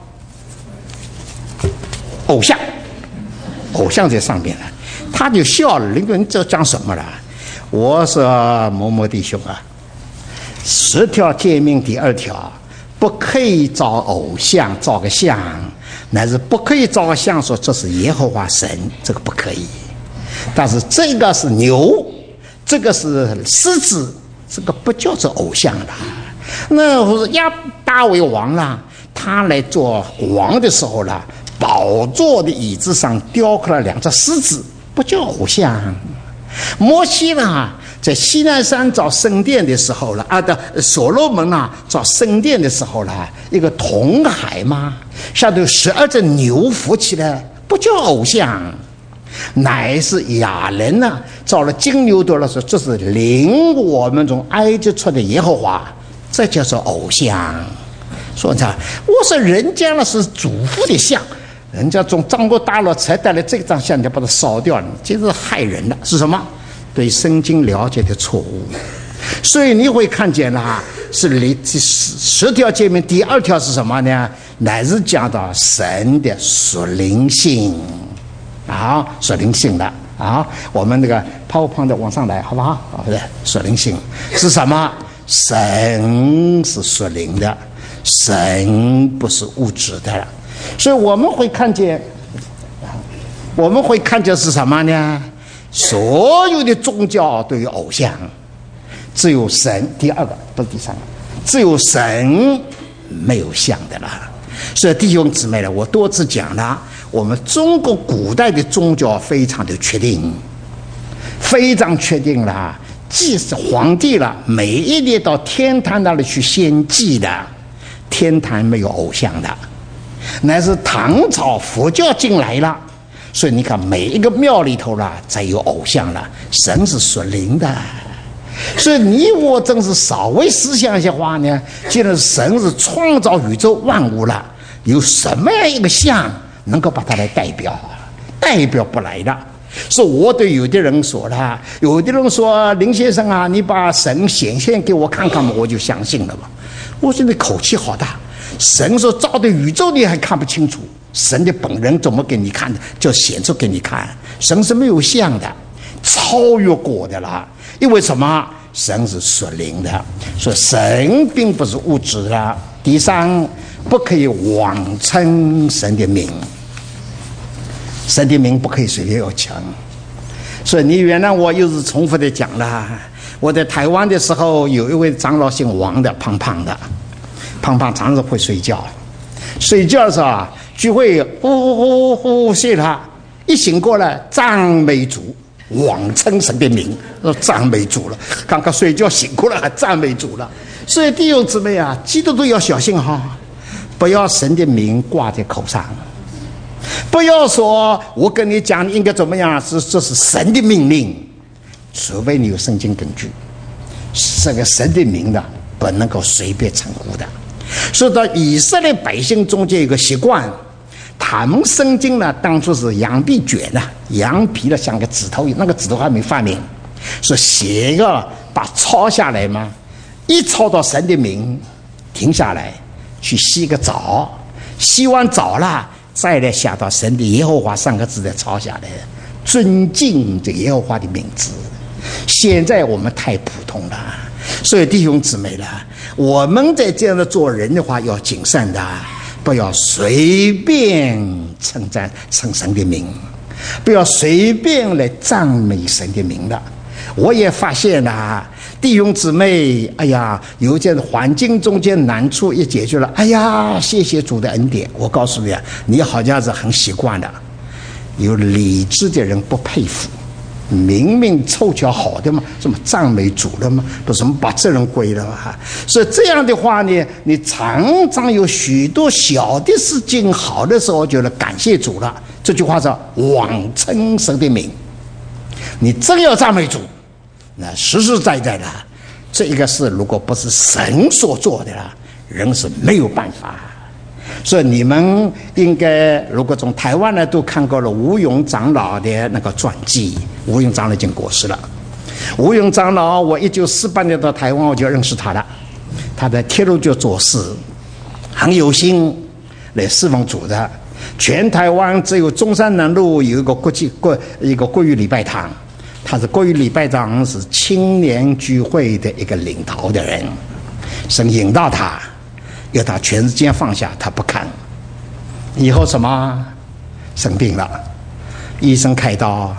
偶像。偶像在上面了，他就笑了。林哥，你这讲什么了？我说某某弟兄啊，十条诫命第二条，不可以造偶像，造个像，乃是不可以造个像，说这是耶和华神，这个不可以。但是这个是牛，这个是狮子，这个不叫做偶像了。那我说亚大卫王啦，他来做王的时候啦。宝座的椅子上雕刻了两只狮子，不叫偶像。摩西呢，在西奈山造圣殿的时候了，啊的所罗门啊造圣殿的时候了，一个铜海嘛，下头十二只牛扶起来，不叫偶像，乃是亚人呢、啊、造了金牛犊了，说这是领我们从埃及出的耶和华，这叫做偶像。说他，我说人家那是祖父的像。人家从中国大陆才带来这张像，你把它烧掉了，这是害人的。是什么？对圣经了解的错误。所以你会看见啦，是里十十条诫命，第二条是什么呢？乃是讲到神的属灵性。 啊，属灵性的啊。我们那个 PowerPoint 往上来，好不好？好的，属灵性是什么？神是属灵的，神不是物质的，所以我们会看见，我们会看见是什么呢？所有的宗教都有偶像，只有神，第二个不是第三个，只有神没有像的了。所以弟兄姊妹呢，我多次讲了，我们中国古代的宗教非常的确定，非常确定了。祭是皇帝了，每一年到天坛那里去献祭的，天坛没有偶像的，乃是唐朝佛教进来了，所以你看每一个庙里头了才有偶像了，神是属灵的。所以你我真是稍微思想一下话呢，既然神是创造宇宙万物了，有什么样一个像能够把它来代表？代表不来的。所以我对有的人说了，有的人说林先生啊，你把神显现给我看看嘛，我就相信了嘛。我现在口气好大，神说造的宇宙你还看不清楚，神的本人怎么给你看的？就显出给你看，神是没有像的，超越过的啦。因为什么？神是属灵的，所以神并不是物质的。第三，不可以妄称神的名。神的名不可以随便要讲，所以你原来我又是重复的讲了。我在台湾的时候，有一位长老姓王的，胖胖的，胖胖常常会睡觉，睡觉的时候啊，聚会呼呼呼呼呼睡了，一醒过来赞美主，妄称神的名，说赞美主了。刚刚睡觉醒过来还赞美主了。所以弟兄姊妹啊，基督徒要小心哈，不要神的名挂在口上。不要说我跟你讲应该怎么样，是这是神的命令，除非你有圣经根据。这个神的名的不能够随便称呼的。说到以色列百姓中间有个习惯，他们圣经呢当初是羊皮卷的，羊皮的像个指头，那个指头还没发明，说写一个把抄下来嘛，一抄到神的名，停下来去洗个澡，洗完澡了再来下到神的耶和华三个字再抄下来，尊敬这耶和华的名字。现在我们太普通了，所以弟兄姊妹了，我们在这样的做人的话要谨慎的，不要随便称赞称神的名，不要随便来赞美神的名的。我也发现了弟兄姊妹，哎呀，有件环境中间难处也解决了，哎呀，谢谢主的恩典。我告诉你啊，你好像是很习惯的，有理智的人不佩服，明明凑巧好的嘛，怎么赞美主了嘛，不什么把这人归了嘛。所以这样的话呢，你常常有许多小的事情好的时候，就来感谢主了。这句话是妄称神的名，你真要赞美主，那实实在在的，这一个事如果不是神所做的了，人是没有办法。所以你们应该如果从台湾呢都看过了吴永长老的那个传记，吴永长老已经过世了。吴永长老，我一九四八年到台湾我就认识他了，他在铁路局做事，很有心来侍奉主的。全台湾只有中山南路有一个国际国一个国语礼拜堂，他是国语礼拜堂是青年聚会的一个领头的人，神引导他，要他全世界放下，他不看。以后什么生病了，医生开刀，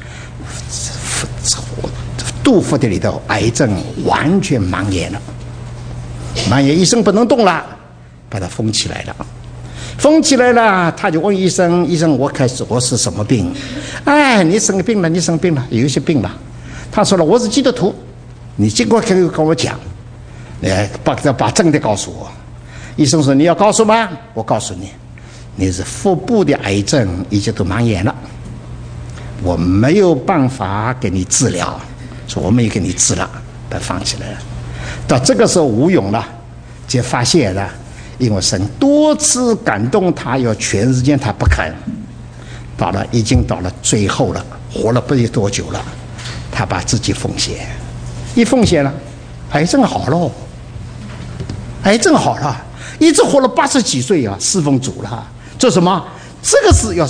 肚腹的里头癌症完全蔓延了，蔓延医生不能动了，把它封起来了。封起来了，他就问医生：“医生，我开始我是什么病？”哎，你生病了，你生病了，有一些病了。他说了：“我是基督徒，你尽管可以跟我讲，哎，把把真的告诉我。”医生说：“你要告诉吗？我告诉你，你是腹部的癌症已经都蔓延了，我没有办法给你治疗，说我没有给你治了，把它放起来了。”到这个时候，吴勇了，就发现了。因为神多次感动他，要全世界他不肯，到了已经到了最后了，活了不知多久了，他把自己奉献，一奉献了，癌症好了，癌症好了，一直活了八十几岁啊，侍奉主了。这什么？这个是要什么？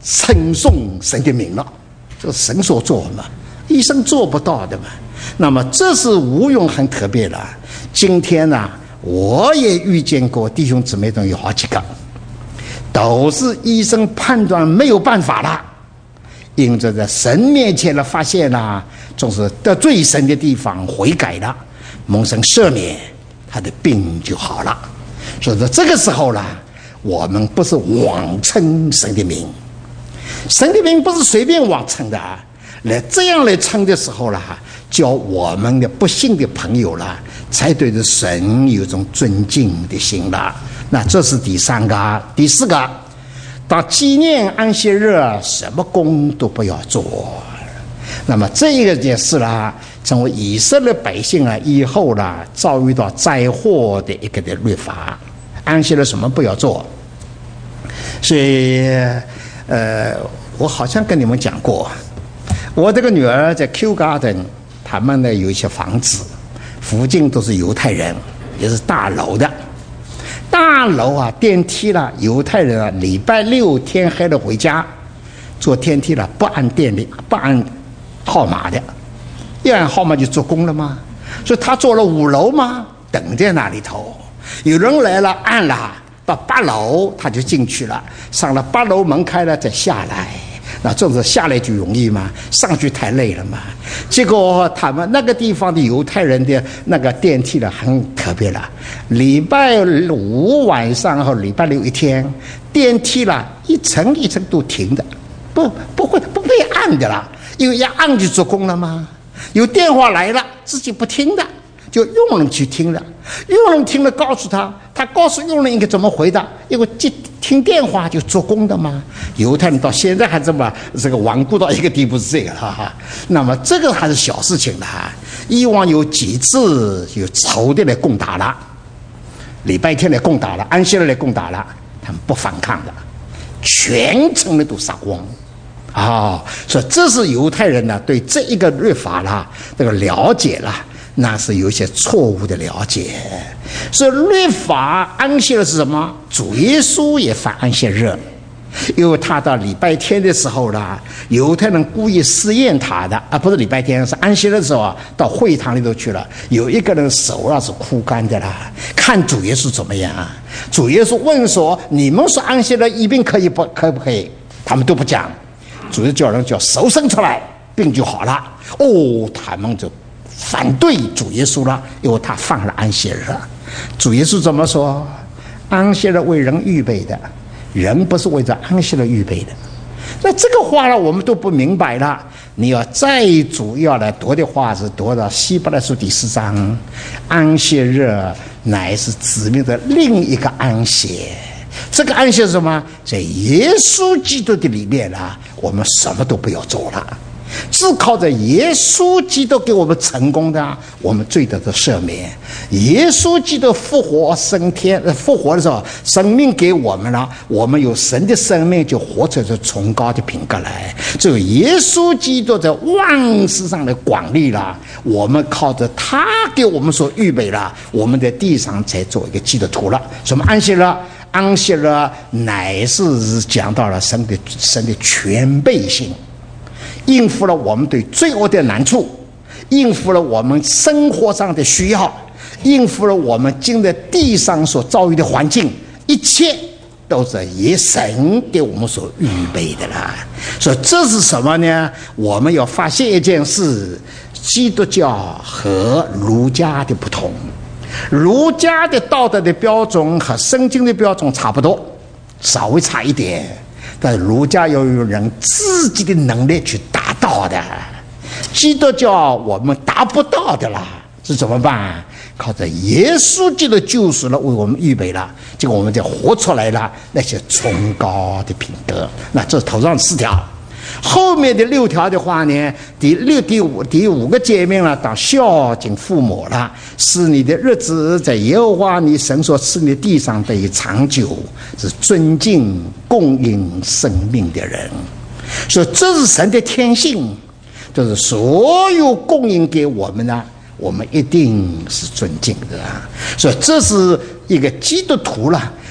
称颂神的名了，这是神所做嘛，医生做不到的嘛。那么这是无用很特别的。今天呢、啊，我也遇见过弟兄姊妹中有好几个，都是医生判断没有办法了，因着在神面前的发现啦，总是得罪神的地方悔改了，蒙神赦免，他的病就好了。所以说这个时候啦，我们不是妄称神的名，神的名不是随便妄称的啊。来这样来称的时候啦，叫我们的不信的朋友啦，才对着神有种尊敬的心啦。那这是第三个。第四个，当纪念安息日，什么工都不要做。那么这一个件事啦，成为以色列百姓啊以后啦遭遇到灾祸的一个的律法。安息日什么不要做？所以，呃，我好像跟你们讲过。我这个女儿在 Kew Garden， 他们呢有一些房子，附近都是犹太人，也是大楼的。大楼啊，电梯啦，犹太人啊，礼拜六天黑了回家，坐电梯了不按电铃，不按号码的，一按号码就做工了吗？所以他坐了五楼吗？等在那里头，有人来了按了，到八楼他就进去了，上了八楼门开了再下来。那这种下来就容易嘛，上去太累了嘛。结果他们那个地方的犹太人的那个电梯呢，很特别了。礼拜五晚上和礼拜六一天，电梯啦一层一层都停的，不不会不被按的啦，因为要按就做工了嘛。有电话来了，自己不听的，就佣人去听了。佣人听了告诉他，他告诉佣人应该怎么回答，因为这听电话就做工的嘛。犹太人到现在还这么这个顽固到一个地步是这个，哈哈。那么这个还是小事情了哈。以往有几次有仇的来攻打了，礼拜天来攻打了，安息日来攻打了，他们不反抗的，全城的都杀光。啊、哦，所以这是犹太人呢对这一个律法啦这个了解啦，那是有一些错误的了解。所以律法安息日是什么？主耶稣也犯安息日，因为他到礼拜天的时候啦，犹太人故意试验他的啊，不是礼拜天，是安息日的时候啊，到会堂里头去了，有一个人手啊是枯干的啦，看主耶稣怎么样啊？主耶稣问说：“你们说安息日医病可以不可不可以？”他们都不讲。主耶稣叫人叫手伸出来，病就好了。哦，他们就反对主耶稣了，因为他犯了安息日。主耶稣怎么说？安息日为人预备的，人不是为着安息日预备的。那这个话呢，我们都不明白了。你要再主要来读的话，是读到希伯来书第四章，安息日乃是指明的另一个安息。这个安息是什么？在耶稣基督的里面啊，我们什么都不要做了，只靠着耶稣基督给我们成功的，我们罪得的赦免。耶稣基督复活升天，复活的时候，生命给我们了，我们有神的生命，就活出这崇高的品格来。只有耶稣基督在万事上的广利了，我们靠着他给我们所预备了，我们在地上才做一个基督徒了。什么安息了？安息日乃是讲到了神的神的全备性，应付了我们对罪恶的难处，应付了我们生活上的需要，应付了我们今在地上所遭遇的环境，一切都是以神给我们所预备的啦。所以这是什么呢？我们要发现一件事，基督教和儒家的不同。儒家的道德的标准和圣经的标准差不多，稍微差一点，但儒家要有人自己的能力去达到的，基督教我们达不到的啦，是怎么办？靠着耶稣基督救赎了，为我们预备了，结果我们就活出来了那些崇高的品德。那这是头上四条。后面的六条的话呢，第六、第五、第五个诫命了，当孝敬父母了，使你的日子在耶和华你神所赐你的地上得以长久，是尊敬供应生命的人。所以这是神的天性，就是所有供应给我们呢，我们一定是尊敬的啊。所以这是一个基督徒了，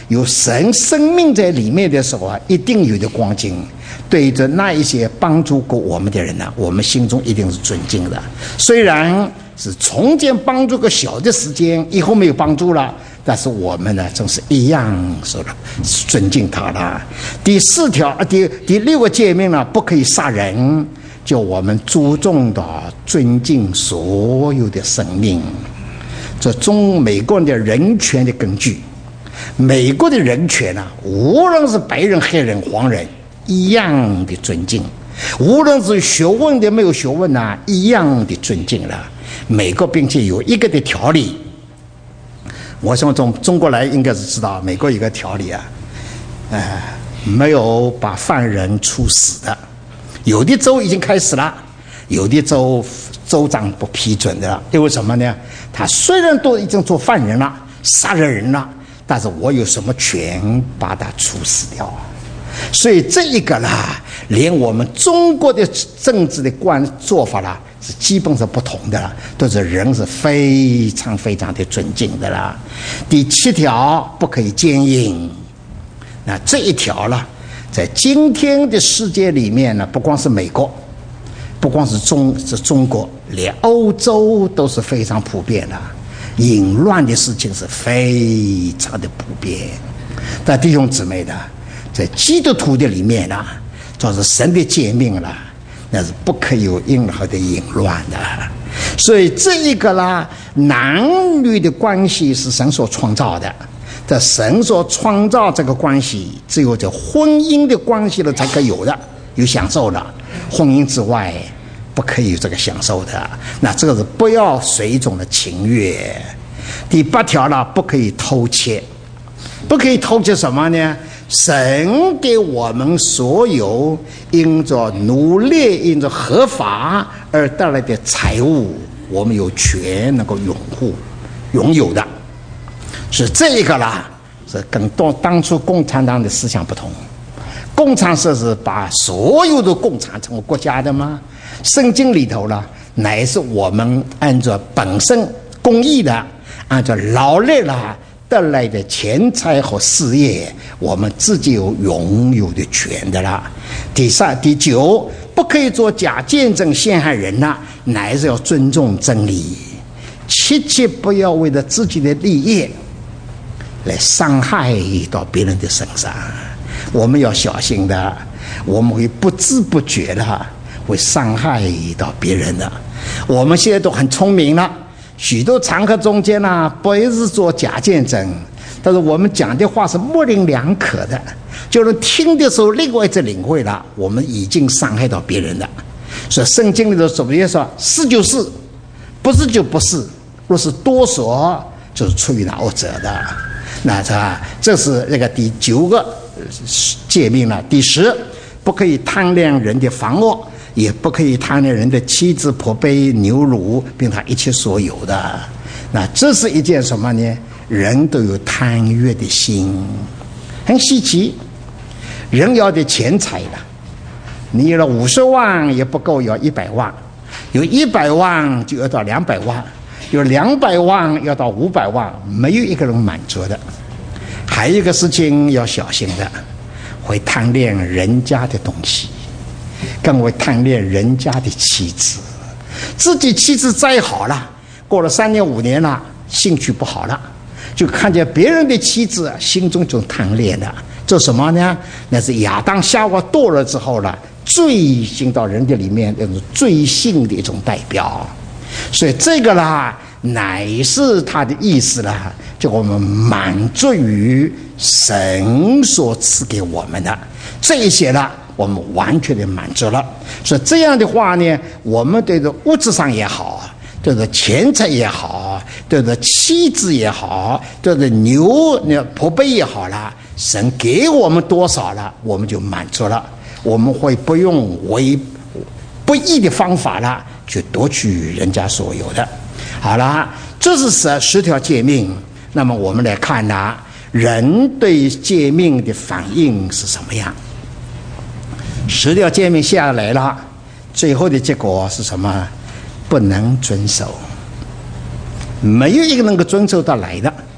有神生命在里面的时候啊，一定有的光景。对着那一些帮助过我们的人呢、啊，我们心中一定是尊敬的。虽然是从前帮助个小的时间，以后没有帮助了，但是我们呢，总是一样说了尊敬他了。第四条啊，第第六个诫命呢，不可以杀人，就我们注重的尊敬所有的生命。这中美国人的人权的根据，美国的人权啊，无论是白人、黑人、黄人。一样的尊敬，无论是学问的没有学问啊，一样的尊敬了。美国并且有一个的条例，我想从中国来应该是知道，美国有个条例啊，呃，没有把犯人处死的。有的州已经开始了，有的州州长不批准的了。因为什么呢？他虽然都已经做犯人了，杀了人了，但是我有什么权把他处死掉？所以这一个啦，连我们中国的政治的观做法啦，是基本上不同的啦，都是人是非常非常的尊敬的啦。第七条不可以奸淫，那这一条啦，在今天的世界里面呢，不光是美国，不光是中是中国，连欧洲都是非常普遍的，淫乱的事情是非常的普遍。但弟兄姊妹的。在基督徒的里面呢、啊，这是神的诫命了，那是不可以有任何的淫乱的。所以这一个啦，男女的关系是神所创造的，在神所创造这个关系，只有在婚姻的关系了才可以有的，有享受的。婚姻之外不可以有这个享受的。那这个是不要随从的情欲。第八条呢，不可以偷窃，不可以偷窃什么呢？神给我们所有因着努力、因着合法而带来的财物，我们有权能够拥护、拥有的。是这个啦，是跟当当初共产党的思想不同。共产社是把所有的共产成为国家的吗？圣经里头呢，乃是我们按照本身公义的，按照劳力啦。得来的钱财和事业，我们自己有拥有的权的啦。第三、第九，不可以做假见证陷害人呐，乃是要尊重真理，切切不要为了自己的利益来伤害到别人的身上。我们要小心的，我们会不知不觉的会伤害到别人的。我们现在都很聪明了。许多场合中间呢、啊，不是做假见证，但是我们讲的话是模棱两可的，就是听的时候另外一次领会了，我们已经伤害到别人了。所以圣经里头总结说，是就是，不是就不是，若是多说，就是出于那恶者的。那这这是那个第九个诫命了。第十，不可以贪恋人的房屋。也不可以贪恋人的妻子、仆婢、牛乳，并他一切所有的。那这是一件什么呢？人都有贪欲的心，很稀奇。人要的钱财了，你有了五十万也不够，要一百万；有一百万就要到两百万；有两百万要到五百万，没有一个人满足的。还有一个事情要小心的，会贪恋人家的东西。更会贪恋人家的妻子，自己妻子再好了，过了三年五年了，兴趣不好了，就看见别人的妻子，心中就贪恋了。这什么呢？那是亚当夏娃堕了之后了，罪行到人的里面，那种罪性的一种代表。所以这个啦，乃是他的意思啦，就我们满足于神所赐给我们的这一些了。我们完全的满足了，所以这样的话呢，我们对着物质上也好，对着钱财也好，对着妻子也好，对着牛那仆婢也好了，神给我们多少了，我们就满足了。我们会不用为不义的方法了去夺取人家所有的。好了，这是十十条诫命。那么我们来看呢，人对诫命的反应是什么样？十条诫命下来了，最后的结果是什么？不能遵守，没有一个能够遵守得来的。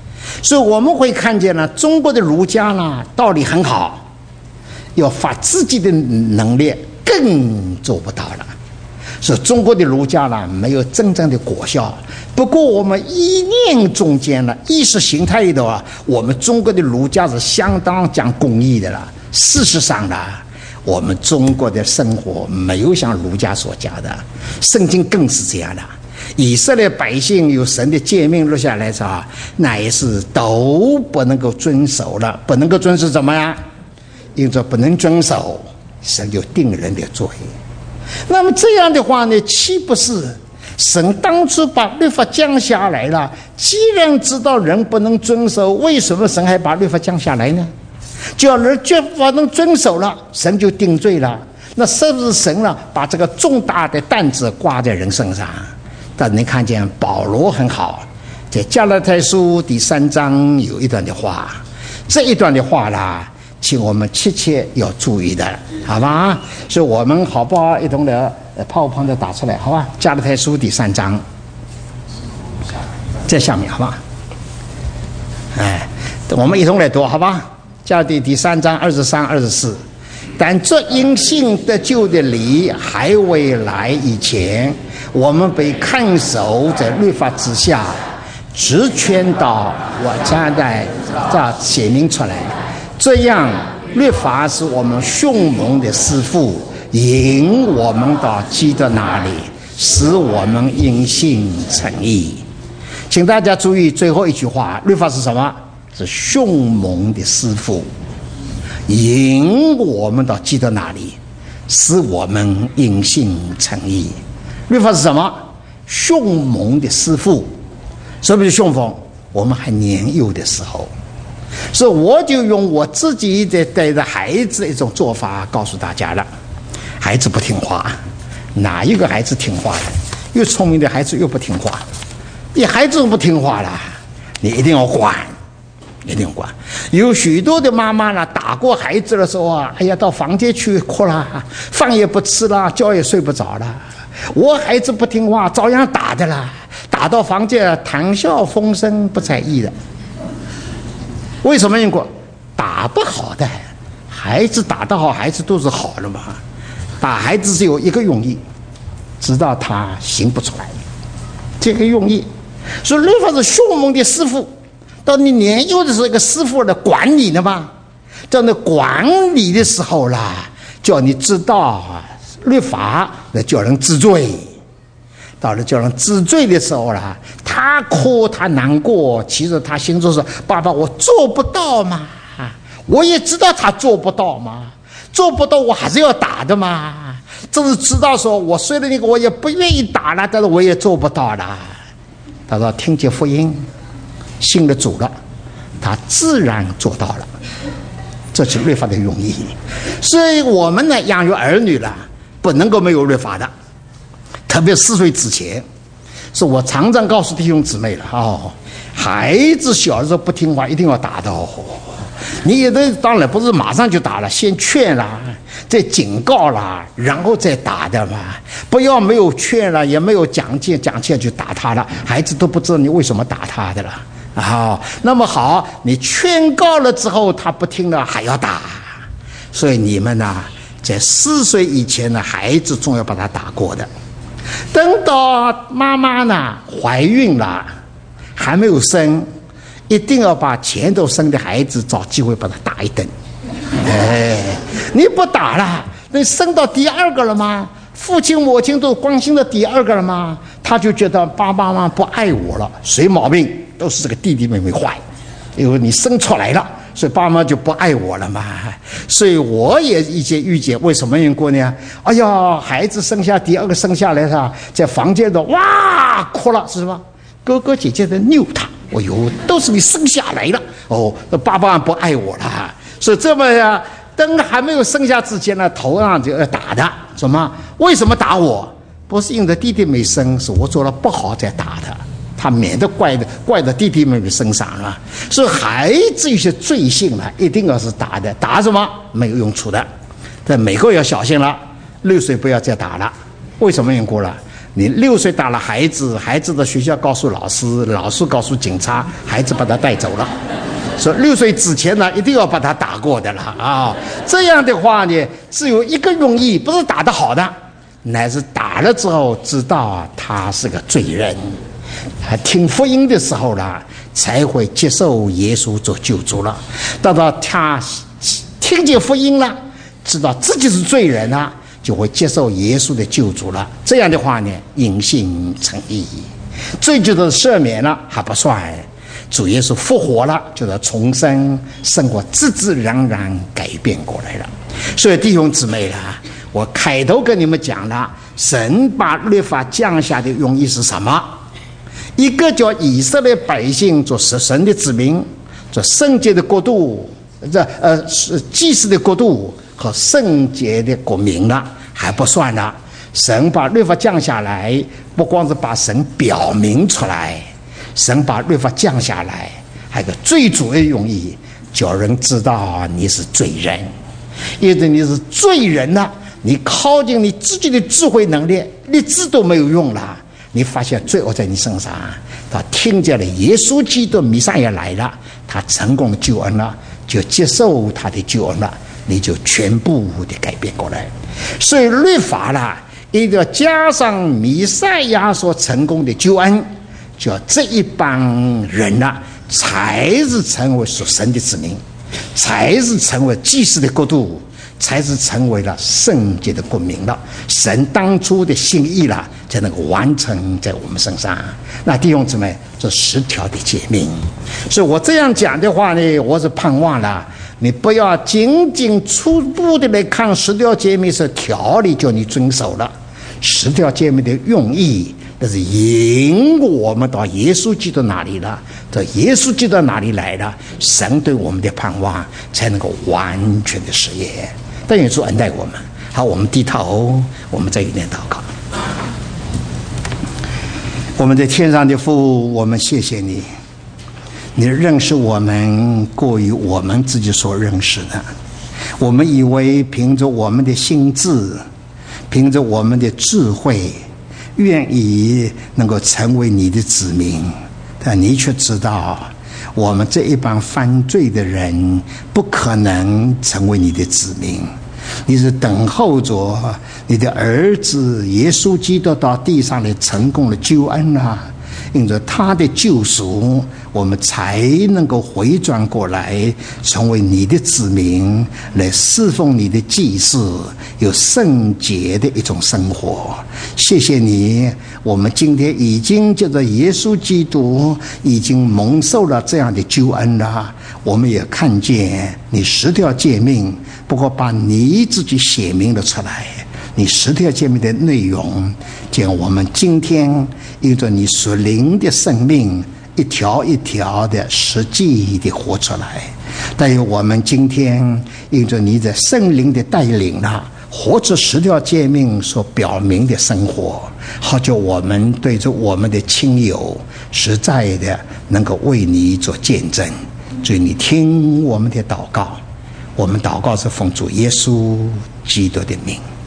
所以我们会看见呢，中国的儒家呢道理很好，要发自己的能力更做不到了。所以中国的儒家呢没有真正的果效。不过我们意念中间呢，意识形态里头啊，我们中国的儒家是相当讲公义的了。事实上呢，我们中国的生活没有像儒家所讲的，圣经更是这样的。以色列百姓有神的诫命落下来是吧，那也是都不能够遵守了。不能够遵守怎么样？因着不能遵守，神就定人的罪。那么这样的话呢，岂不是神当初把律法降下来了？既然知道人不能遵守，为什么神还把律法降下来呢？只要人绝不能遵守了，神就定罪了。那是不是神呢把这个重大的担子挂在人身上？但你看见保罗很好，在加拉太书第三章有一段的话，这一段的话啦，请我们切切要注意的，好吧？所以我们好不好一同的泡泡的打出来，好吧？加拉太书第三章，在下面，好吧？哎，我们一同来读，好吧？加拉太第三章二十三、二十四。但这因信得救的理还未来以前，我们被看守在律法之下，直劝到我将来这显明出来。这样，律法是我们凶猛的师傅，引我们到基督那里，使我们因信称义。请大家注意最后一句话，律法是什么？是凶猛的师傅，引我们到基督那里，使我们因信称义。律法是什么？凶猛的师傅。什么是凶猛？我们还年幼的时候，所以我就用我自己的带着孩子的一种做法告诉大家了。孩子不听话，哪一个孩子听话的？越聪明的孩子越不听话。你孩子不听话了，你一定要管，一定要管。有许多的妈妈呢，打过孩子的时候啊，哎呀，到房间去哭了，饭也不吃了，觉也睡不着了。我孩子不听话，照样打的啦，打到房间谈笑风生，不在意的。为什么？因为打不好的孩子，打得好，孩子都是好的嘛。打孩子只有一个用意，知道他行不出来，这个用意。所以律法是凶猛的师傅。到你年幼的时候，一个师傅来管你的嘛，在那管理的时候啦，叫你知道律法，那叫人知罪。到了叫人知罪的时候啦，他哭他难过，其实他心中说：“爸爸，我做不到嘛，我也知道他做不到嘛，做不到我还是要打的嘛。这是知道说，我虽然那个我也不愿意打了，但是我也做不到了。”他说：“听见福音。”信了主了，他自然做到了，这是律法的用意。所以我们呢，养育儿女了，不能够没有律法的，特别四岁之前。是我常常告诉弟兄姊妹了哦，孩子小的时候不听话，一定要打的哦。你也得当然不是马上就打了，先劝啦，再警告啦，然后再打的嘛。不要没有劝了，也没有讲解讲解就打他了，孩子都不知道你为什么打他的了。好，那么好，你劝告了之后他不听了还要打，所以你们呢，在四岁以前呢，孩子总要把他打过的。等到妈妈呢怀孕了，还没有生，一定要把前头生的孩子找机会把他打一顿。哎，你不打了，那生到第二个了吗？父亲母亲都关心的第二个了吗？他就觉得爸爸妈妈不爱我了，谁毛病？都是这个弟弟妹妹坏，因为你生出来了，所以爸妈就不爱我了嘛。所以我也一些预见，为什么因过呢？哎呀，孩子生下第二个生下来了，在房间里哇哭了，是什么？哥哥姐姐在拗他，哎呦，都是你生下来了，哦，爸爸不爱我了。所以这么呀，等还没有生下之前呢，头上就要打的。什么？为什么打我？不是因为弟弟没生，是我做了不好才打他。他免得怪的怪到弟弟妹妹身上了。所以孩子有些罪性了，一定要是打的。打什么没有用处的。但美国要小心了，六岁不要再打了。为什么缘故了？ 你六岁打了孩子，孩子的学校告诉老师，老师告诉警察，孩子把他带走了。说六岁之前呢，一定要把他打过的了啊！这样的话呢，只有一个用意，不是打得好的，乃是打了之后知道啊，他是个罪人。他听福音的时候呢，才会接受耶稣做救主了。等到他听见福音了，知道自己是罪人了，就会接受耶稣的救主了。这样的话呢，因信称义，罪就都赦免了还不算，主耶稣复活了，就是重生，生活自自然然改变过来了。所以弟兄姊妹啦，我开头跟你们讲了，神把律法降下的用意是什么？一个叫以色列百姓做神的子民，做圣洁的国度，这呃是祭司的国度和圣洁的国民了，还不算了。神把律法降下来，不光是把神表明出来，神把律法降下来，还有个最主要的用意，叫人知道你是罪人。因为你是罪人了，你靠近你自己的智慧能力，立志都没有用了。你发现罪恶在你身上，他听见了耶稣基督弥赛亚来了，他成功的救恩了，就接受他的救恩了，你就全部的改变过来。所以律法啦，一定要加上弥赛亚所成功的救恩，叫这一帮人呐、啊，才是成为属神的子民，才是成为祭司的国度，才是成为了圣洁的国民了。神当初的心意了，才能够完成在我们身上。那弟兄姊妹，这十条的诫命，所以我这样讲的话呢，我是盼望了你不要仅仅初步的来看十条诫命是条例叫你遵守了，十条诫命的用意，那是引我们到耶稣基督那里了，到耶稣基督哪里来了，神对我们的盼望才能够完全的实现。但愿主恩待我们。好，我们低头，我们再一点祷告。我们在天上的父，我们谢谢你，你认识我们过于我们自己所认识的。我们以为凭着我们的心智，凭着我们的智慧，愿意能够成为你的子民，但你却知道我们这一帮犯罪的人不可能成为你的子民。你是等候着你的儿子耶稣基督到地上来成功的救恩啊，因着他的救赎，我们才能够回转过来，成为你的子民，来侍奉你的祭祀，有圣洁的一种生活。谢谢你，我们今天已经借着耶稣基督已经蒙受了这样的救恩了。我们也看见你十条诫命，不过把你自己写明了出来，你十条诫命的内容，见我们今天因着你属灵的生命一条一条的实际的活出来。但有我们今天因着你的圣灵的带领了，活出十条诫命所表明的生活，好叫我们对着我们的亲友实在的能够为你做见证。所以你听我们的祷告，我们祷告是奉主耶稣基督的名。